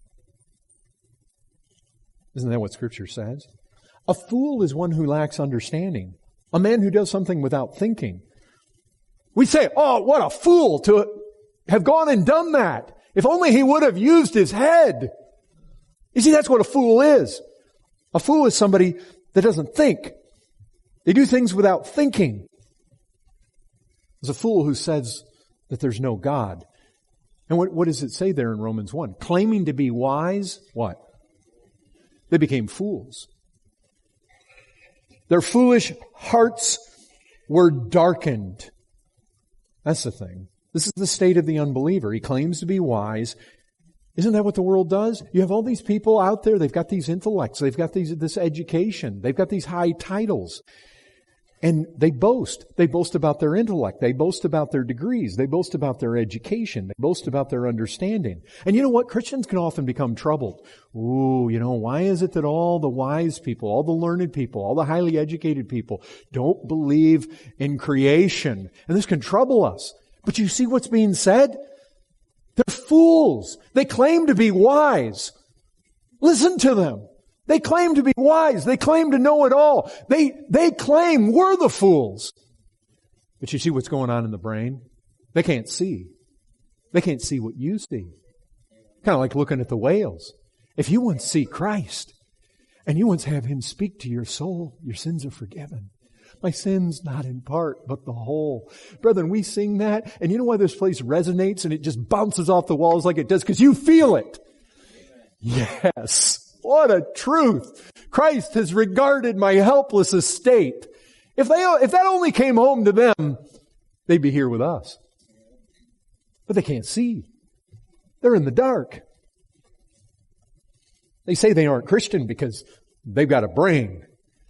Isn't that what Scripture says? A fool is one who lacks understanding. A man who does something without thinking. We say, oh, what a fool to have gone and done that. If only he would have used his head. You see, that's what a fool is. A fool is somebody that doesn't think. They do things without thinking. There's a fool who says that there's no God. And what, what does it say there in Romans one? Claiming to be wise, what? They became fools. Their foolish hearts were darkened. That's the thing. This is the state of the unbeliever. He claims to be wise. Isn't that what the world does? You have all these people out there, they've got these intellects, they've got these, this education, they've got these high titles. And they boast. They boast about their intellect. They boast about their degrees. They boast about their education. They boast about their understanding. And you know what? Christians can often become troubled. Ooh, you know, why is it that all the wise people, all the learned people, all the highly educated people don't believe in creation? And this can trouble us. But you see what's being said? They're fools. They claim to be wise. Listen to them. They claim to be wise. They claim to know it all. They, they claim we're the fools. But you see what's going on in the brain? They can't see. They can't see what you see. Kind of like looking at the whales. If you once see Christ and you once have Him speak to your soul, your sins are forgiven. My sins not in part, but the whole. Brethren, we sing that, and you know why this place resonates and it just bounces off the walls like it does? Because you feel it. Yes. What a truth. Christ has regarded my helpless estate. If they, if that only came home to them, they'd be here with us. But they can't see. They're in the dark. They say they aren't Christian because they've got a brain.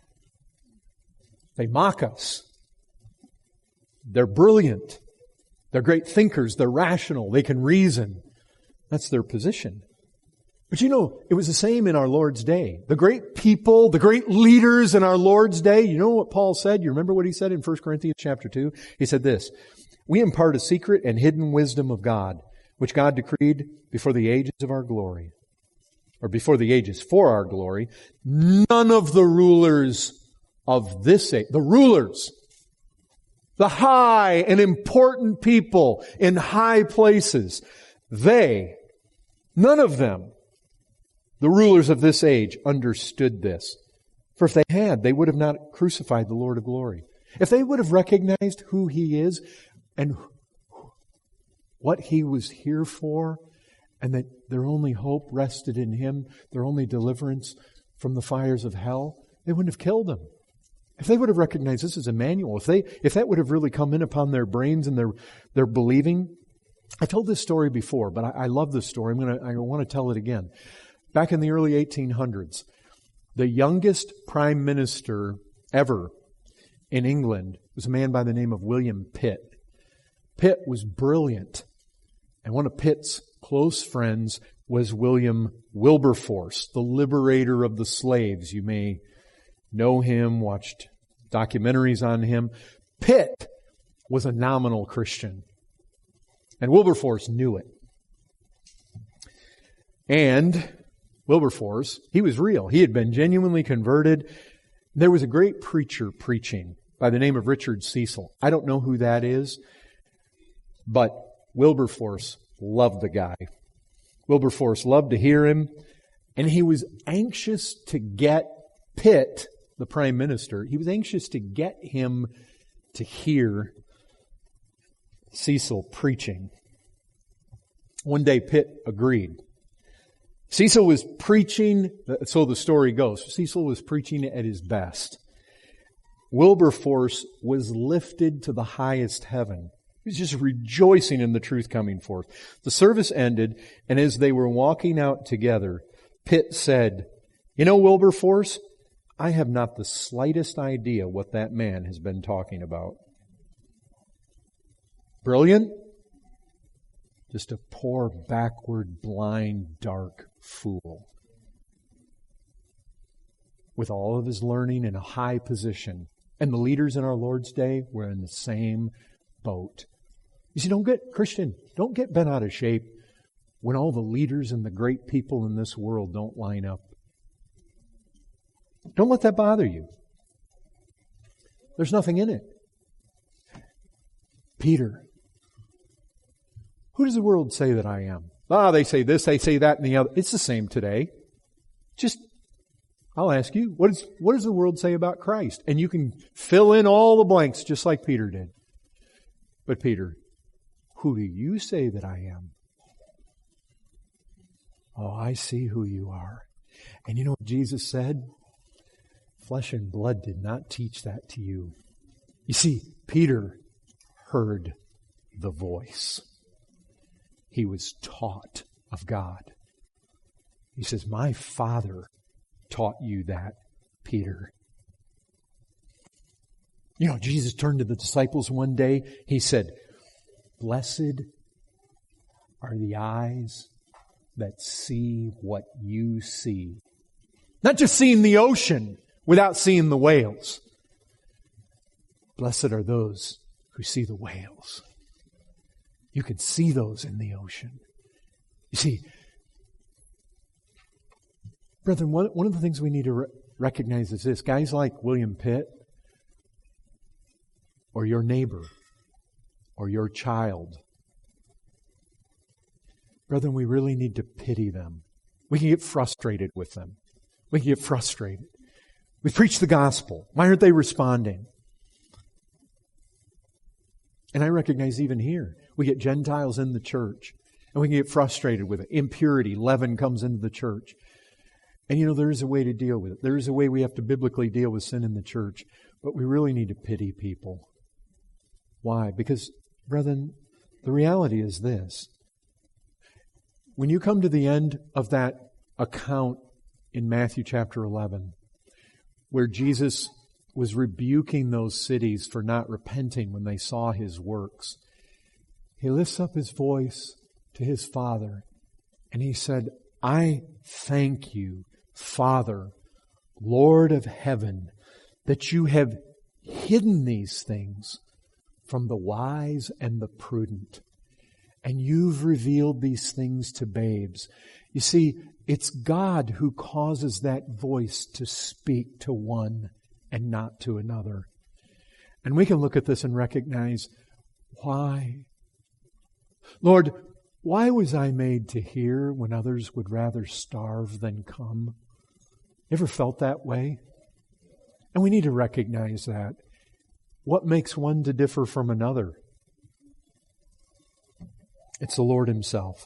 They mock us. They're brilliant. They're great thinkers. They're rational. They can reason. That's their position. But you know, it was the same in our Lord's day. The great people, the great leaders in our Lord's day, you know what Paul said? You remember what he said in First Corinthians chapter two? He said this, we impart a secret and hidden wisdom of God, which God decreed before the ages of our glory, or before the ages for our glory. None of the rulers of this age, the rulers, the high and important people in high places, they, none of them, the rulers of this age, understood this. For if they had, they would have not crucified the Lord of glory. If they would have recognized who He is and what He was here for, and that their only hope rested in Him, their only deliverance from the fires of hell, they wouldn't have killed Him. If they would have recognized this as Emmanuel, if they, if that would have really come in upon their brains and their, their believing. I told this story before, but I, I love this story. I'm gonna, I want to tell it again. Back in the early eighteen hundreds, the youngest prime minister ever in England was a man by the name of William Pitt. Pitt was brilliant. And one of Pitt's close friends was William Wilberforce, the liberator of the slaves. You may know him, watched documentaries on him. Pitt was a nominal Christian. And Wilberforce knew it. And Wilberforce, he was real. He had been genuinely converted. There was a great preacher preaching by the name of Richard Cecil. I don't know who that is, but Wilberforce loved the guy. Wilberforce loved to hear him, and he was anxious to get Pitt, the prime minister, he was anxious to get him to hear Cecil preaching. One day Pitt agreed. Cecil was preaching, so the story goes, Cecil was preaching at his best. Wilberforce was lifted to the highest heaven. He was just rejoicing in the truth coming forth. The service ended, and as they were walking out together, Pitt said, "You know, Wilberforce, I have not the slightest idea what that man has been talking about." Brilliant? Just a poor, backward, blind, dark fool. With all of his learning in a high position. And the leaders in our Lord's day were in the same boat. You see, don't get, Christian, don't get bent out of shape when all the leaders and the great people in this world don't line up. Don't let that bother you. There's nothing in it. Peter, who does the world say that I am? Ah, they say this, they say that, and the other. It's the same today. Just, I'll ask you, what, is, what does the world say about Christ? And you can fill in all the blanks just like Peter did. But Peter, who do you say that I am? Oh, I see who you are. And you know what Jesus said? Flesh and blood did not teach that to you. You see, Peter heard the voice. He was taught of God. He says, my Father taught you that, Peter. You know, Jesus turned to the disciples one day. He said, blessed are the eyes that see what you see. Not just seeing the ocean without seeing the whales. Blessed are those who see the whales. You can see those in the ocean. You see, brethren, one, one of the things we need to re- recognize is this. Guys like William Pitt, or your neighbor, or your child, brethren, we really need to pity them. We can get frustrated with them. We can get frustrated. We preach the gospel. Why aren't they responding? And I recognize even here, we get Gentiles in the church, and we can get frustrated with it. Impurity, leaven comes into the church. And you know, there is a way to deal with it. There is a way we have to biblically deal with sin in the church. But we really need to pity people. Why? Because, brethren, the reality is this. When you come to the end of that account in Matthew chapter eleven, where Jesus was rebuking those cities for not repenting when they saw His works, He lifts up His voice to His Father and He said, I thank you, Father, Lord of heaven, that you have hidden these things from the wise and the prudent. And you've revealed these things to babes. You see, it's God who causes that voice to speak to one and not to another. And we can look at this and recognize, why? Lord, why was I made to hear when others would rather starve than come? Ever felt that way? And we need to recognize that. What makes one to differ from another? It's the Lord Himself.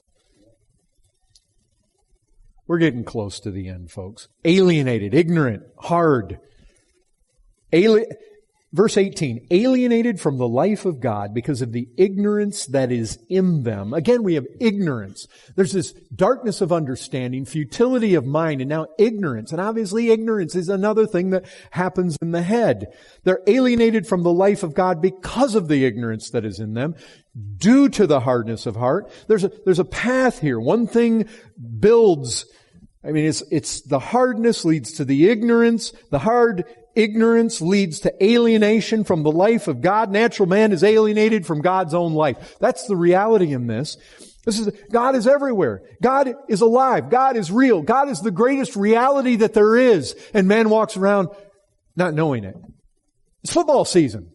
We're getting close to the end, folks. Alienated, ignorant, hard. Ali- Verse eighteen, alienated from the life of God because of the ignorance that is in them. Again, we have ignorance. There's this darkness of understanding, futility of mind, and now ignorance. And obviously ignorance is another thing that happens in the head. They're alienated from the life of God because of the ignorance that is in them, due to the hardness of heart. There's a, there's a path here. One thing builds, I mean, it's, it's the hardness leads to the ignorance. The hard ignorance leads to alienation from the life of God. Natural man is alienated from God's own life. That's the reality in this. This is, God is everywhere. God is alive. God is real. God is the greatest reality that there is. And man walks around not knowing it. It's football season.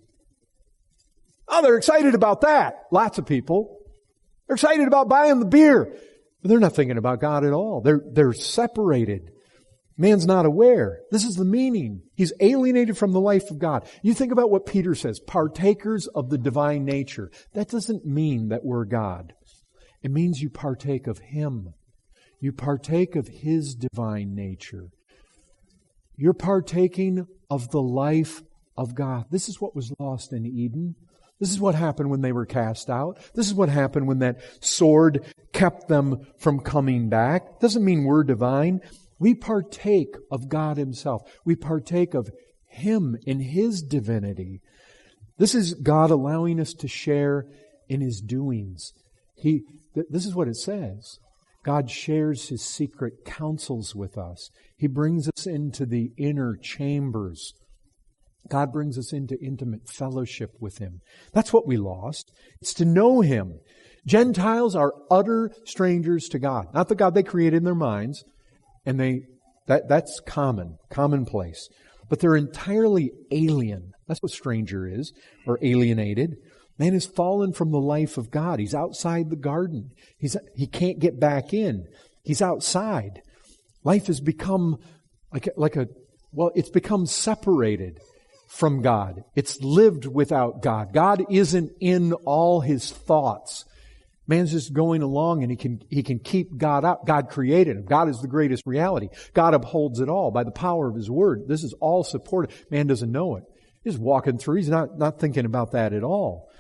Oh, they're excited about that. Lots of people. They're excited about buying the beer. But they're not thinking about God at all. They're, they're separated. Man's not aware. This is the meaning. He's alienated from the life of God. You think about what Peter says, partakers of the divine nature. That doesn't mean that we're God. It means you partake of Him. You partake of His divine nature. You're partaking of the life of God. This is what was lost in Eden. This is what happened when they were cast out. This is what happened when that sword kept them from coming back. Doesn't mean we're divine. We partake of God Himself. We partake of Him in His divinity. This is God allowing us to share in His doings. He, th- this is what it says. God shares His secret counsels with us. He brings us into the inner chambers. God brings us into intimate fellowship with Him. That's what we lost. It's to know Him. Gentiles are utter strangers to God. Not the God they created in their minds. And they, that, that's common, commonplace. But they're entirely alien. That's what stranger is, or alienated. Man has fallen from the life of God. He's outside the garden. He's, he can't get back in. He's outside. Life has become like a, like a, well, it's become separated from God. It's lived without God. God isn't in all his thoughts. Man's just going along and he can, he can keep God out. God created him. God is the greatest reality. God upholds it all by the power of His Word. This is all supported. Man doesn't know it. He's walking through. He's not, not thinking about that at all.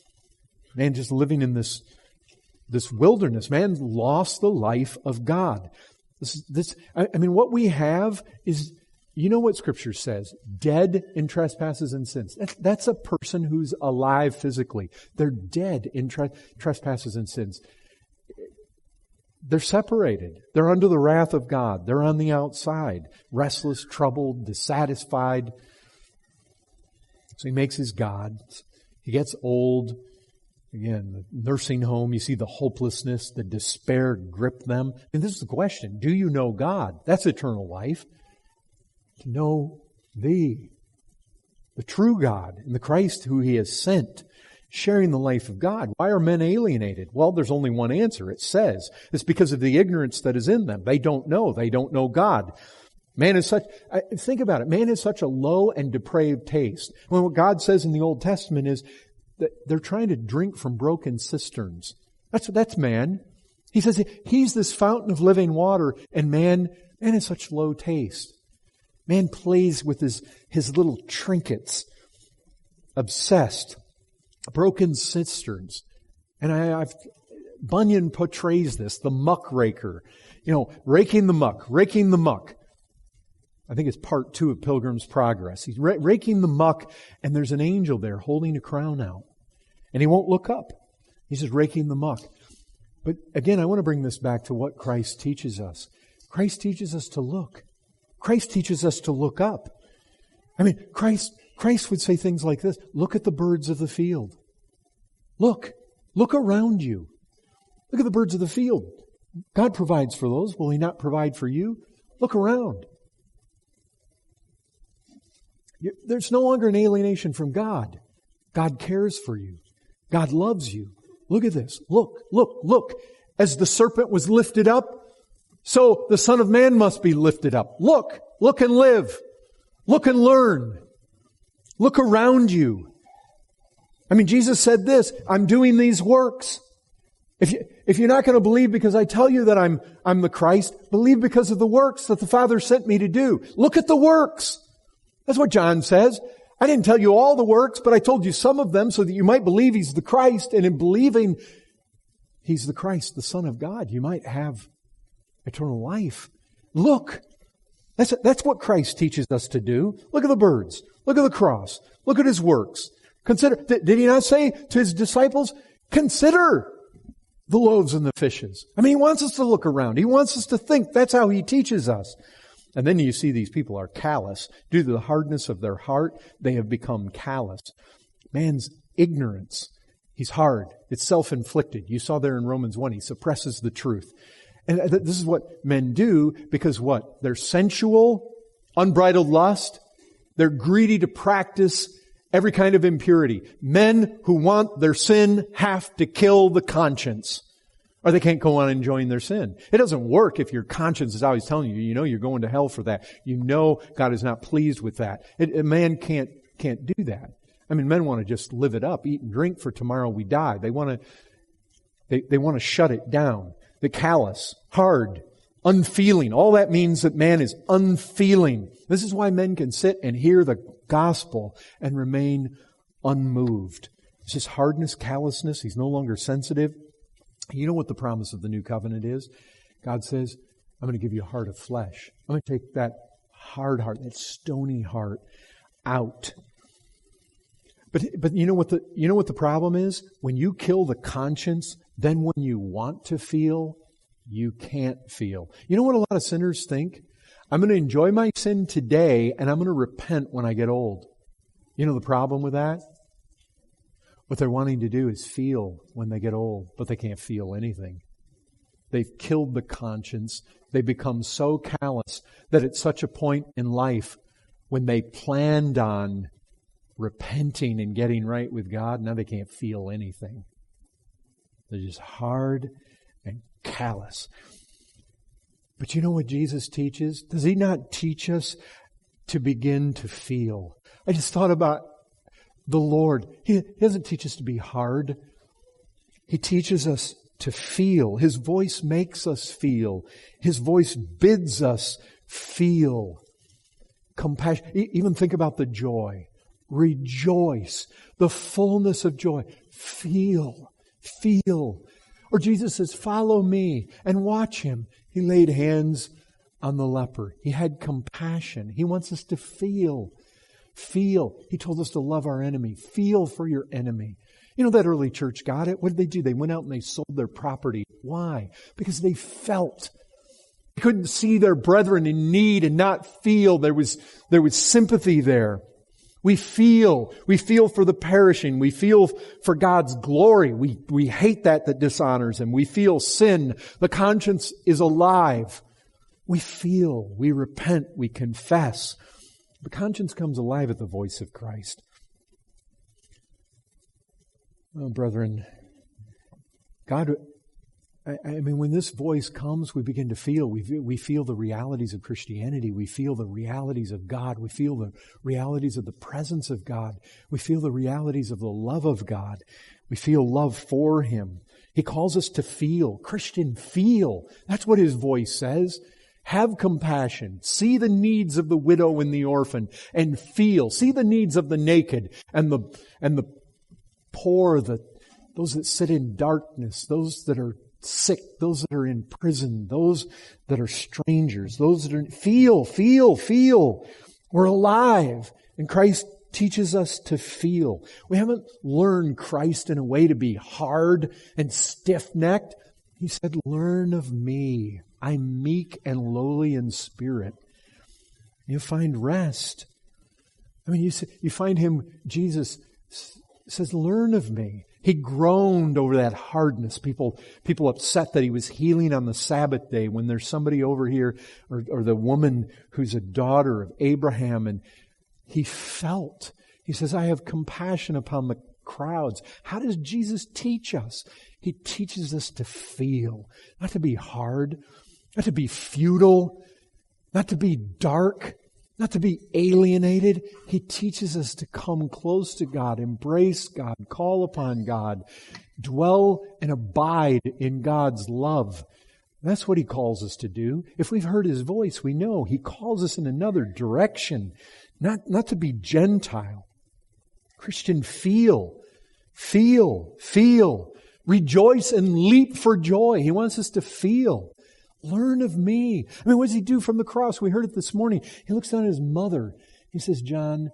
Man just living in this, this wilderness. Man lost the life of God. This, this, I, I mean, what we have is, you know what Scripture says? Dead in trespasses and sins. That's, that's a person who's alive physically. They're dead in tre- trespasses and sins. They're separated. They're under the wrath of God. They're on the outside. Restless, troubled, dissatisfied. So he makes his gods. He gets old. Again, the nursing home, you see the hopelessness, the despair grip them. And this is the question. Do you know God? That's eternal life. To know Thee, the true God, and the Christ who He has sent, sharing the life of God. Why are men alienated? Well, there's only one answer. It says it's because of the ignorance that is in them. They don't know. They don't know God. Man is such, think about it. Man has such a low and depraved taste. Well, what God says in the Old Testament is that they're trying to drink from broken cisterns. That's, that's man. He says He's this fountain of living water, and man, man has such low taste. Man plays with his, his little trinkets. Obsessed. Broken cisterns. And I, I've, Bunyan portrays this, the muckraker. You know, raking the muck, raking the muck. I think it's part two of Pilgrim's Progress. He's ra- raking the muck, and there's an angel there holding a crown out. And he won't look up. He's just raking the muck. But again, I want to bring this back to what Christ teaches us. Christ teaches us to look. Christ teaches us to look up. I mean, Christ, Christ would say things like this. Look at the birds of the field. Look. Look around you. Look at the birds of the field. God provides for those. Will He not provide for you? Look around. You're, there's no longer an alienation from God. God cares for you. God loves you. Look at this. Look, look, look. As the serpent was lifted up, so the Son of Man must be lifted up. Look, look and live. Look and learn. Look around you. I mean, Jesus said this, I'm doing these works. If you, if you're not going to believe because I tell you that I'm, I'm the Christ, believe because of the works that the Father sent me to do. Look at the works. That's what John says. I didn't tell you all the works, but I told you some of them so that you might believe He's the Christ. And in believing He's the Christ, the Son of God, you might have eternal life. Look. That's, that's what Christ teaches us to do. Look at the birds. Look at the cross. Look at His works. Consider, did He not say to His disciples, consider the loaves and the fishes? I mean, He wants us to look around. He wants us to think. That's how He teaches us. And then you see these people are callous. Due to the hardness of their heart, they have become callous. Man's ignorance. He's hard. It's self-inflicted. You saw there in Romans one, he suppresses the truth. And this is what men do because what? They're sensual, unbridled lust. They're greedy to practice every kind of impurity. Men who want their sin have to kill the conscience, or they can't go on enjoying their sin. It doesn't work if your conscience is always telling you, you know you're going to hell for that. You know God is not pleased with that. It, a man can't can't do that. I mean, men want to just live it up, eat and drink for tomorrow we die. They want to they, they want to shut it down. The callous, hard, unfeeling. All that means that man is unfeeling. This is why men can sit and hear the gospel and remain unmoved. It's just hardness, callousness. He's no longer sensitive. You know what the promise of the new covenant is? God says, I'm going to give you a heart of flesh. I'm going to take that hard heart, that stony heart out. But, but you know what the, you know what the problem is? When you kill the conscience, then when you want to feel, you can't feel. You know what a lot of sinners think? I'm going to enjoy my sin today and I'm going to repent when I get old. You know the problem with that? What they're wanting to do is feel when they get old, but they can't feel anything. They've killed the conscience. They become so callous that at such a point in life when they planned on repenting and getting right with God, now they can't feel anything. They're just hard and callous. But you know what Jesus teaches? Does He not teach us to begin to feel? I just thought about the Lord. He doesn't teach us to be hard. He teaches us to feel. His voice makes us feel. His voice bids us feel. Compassion. Even think about the joy. Rejoice. The fullness of joy. Feel. Feel. Or Jesus says, follow me and watch Him. He laid hands on the leper. He had compassion. He wants us to feel. Feel. He told us to love our enemy. Feel for your enemy. You know, that early church got it. What did they do? They went out and they sold their property. Why? Because they felt. They couldn't see their brethren in need and not feel. There was, there was sympathy there. We feel. We feel for the perishing. We feel for God's glory. We, we hate that that dishonors Him. We feel sin. The conscience is alive. We feel. We repent. We confess. The conscience comes alive at the voice of Christ. Well, brethren, God, I, I mean, when this voice comes, we begin to feel. We, we feel the realities of Christianity. We feel the realities of God. We feel the realities of the presence of God. We feel the realities of the love of God. We feel love for Him. He calls us to feel. Christian, feel. That's what His voice says. Have compassion. See the needs of the widow and the orphan and feel. See the needs of the naked and the, and the poor, the, those that sit in darkness, those that are sick, those that are in prison, those that are strangers, those that are, feel, feel, feel. We're alive. And Christ teaches us to feel. We haven't learned Christ in a way to be hard and stiff-necked. He said, learn of me. I'm meek and lowly in spirit. You find rest. I mean, you you find Him, Jesus says, learn of me. He groaned over that hardness. People, people upset that He was healing on the Sabbath day when there's somebody over here, or, or the woman who's a daughter of Abraham, and He felt. He says, I have compassion upon the crowds. How does Jesus teach us? He teaches us to feel, not to be hard, not to be futile, not to be dark, not to be alienated. He teaches us to come close to God, embrace God, call upon God, dwell and abide in God's love. That's what He calls us to do. If we've heard His voice, we know He calls us in another direction, not, not to be Gentile. Christian, feel, feel, feel. Rejoice and leap for joy. He wants us to feel. Learn of me. I mean, what does He do from the cross? We heard it this morning. He looks down at His mother. He says, John,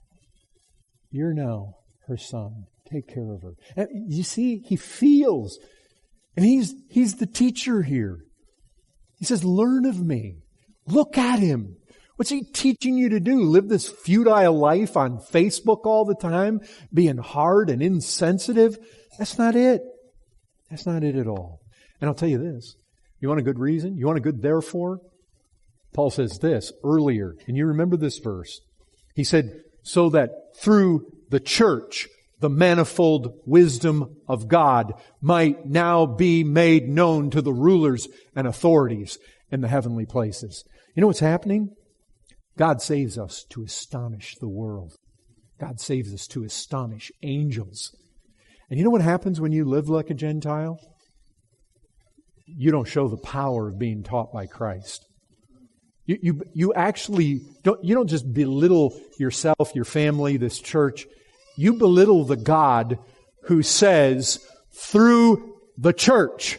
you're now her son. Take care of her. And you see, He feels. And he's, he's the teacher here. He says, learn of me. Look at him. What's he teaching you to do? Live this futile life on Facebook all the time, being hard and insensitive? That's not it. That's not it at all. And I'll tell you this. You want a good reason? You want a good therefore? Paul says this earlier, and you remember this verse. He said, so that through the church, the manifold wisdom of God might now be made known to the rulers and authorities in the heavenly places. You know what's happening? God saves us to astonish the world. God saves us to astonish angels. And you know what happens when you live like a Gentile? You don't show the power of being taught by Christ. You, you, you actually don't, you don't just belittle yourself, your family, this church. You belittle the God who says, through the church,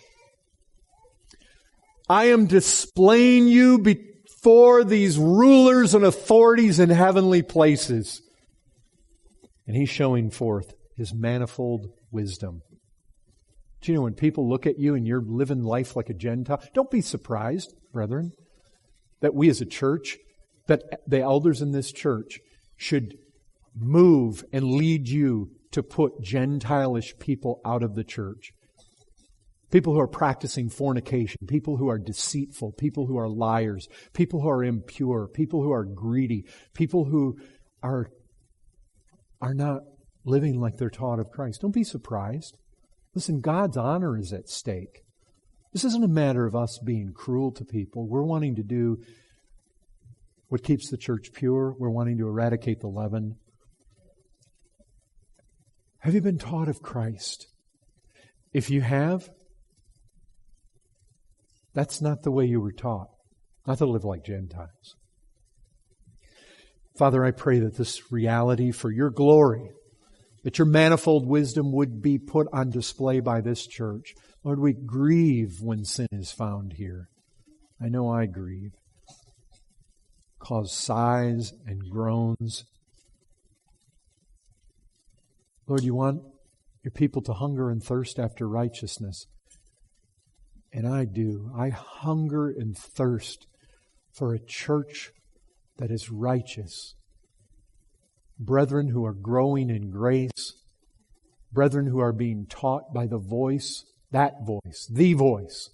I am displaying you before these rulers and authorities in heavenly places. And He's showing forth His manifold wisdom. Do you know when people look at you and you're living life like a Gentile, don't be surprised, brethren, that we as a church, that the elders in this church should move and lead you to put Gentilish people out of the church. People who are practicing fornication, people who are deceitful, people who are liars, people who are impure, people who are greedy, people who are, are not living like they're taught of Christ. Don't be surprised. Listen, God's honor is at stake. This isn't a matter of us being cruel to people. We're wanting to do what keeps the church pure. We're wanting to eradicate the leaven. Have you been taught of Christ? If you have, that's not the way you were taught. Not to live like Gentiles. Father, I pray that this reality for Your glory, that Your manifold wisdom would be put on display by this church. Lord, we grieve when sin is found here. I know I grieve. Cause sighs and groans. Lord, You want Your people to hunger and thirst after righteousness. And I do. I hunger and thirst for a church that is righteous. Brethren who are growing in grace. Brethren who are being taught by the voice, that voice, the voice.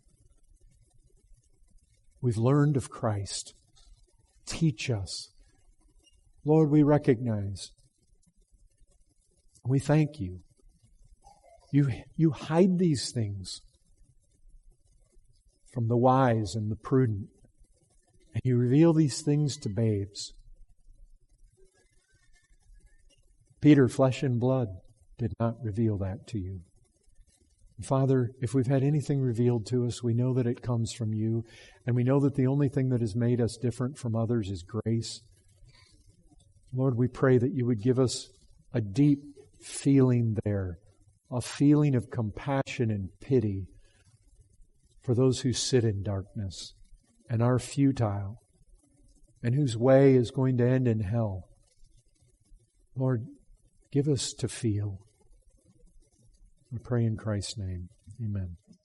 We've learned of Christ. Teach us. Lord, we recognize. We thank You. You, you hide these things from the wise and the prudent. And You reveal these things to babes. Peter, flesh and blood, did not reveal that to You. And Father, if we've had anything revealed to us, we know that it comes from You. And we know that the only thing that has made us different from others is grace. Lord, we pray that You would give us a deep feeling there, a feeling of compassion and pity for those who sit in darkness and are futile and whose way is going to end in hell. Lord, give us to feel. We pray in Christ's name. Amen.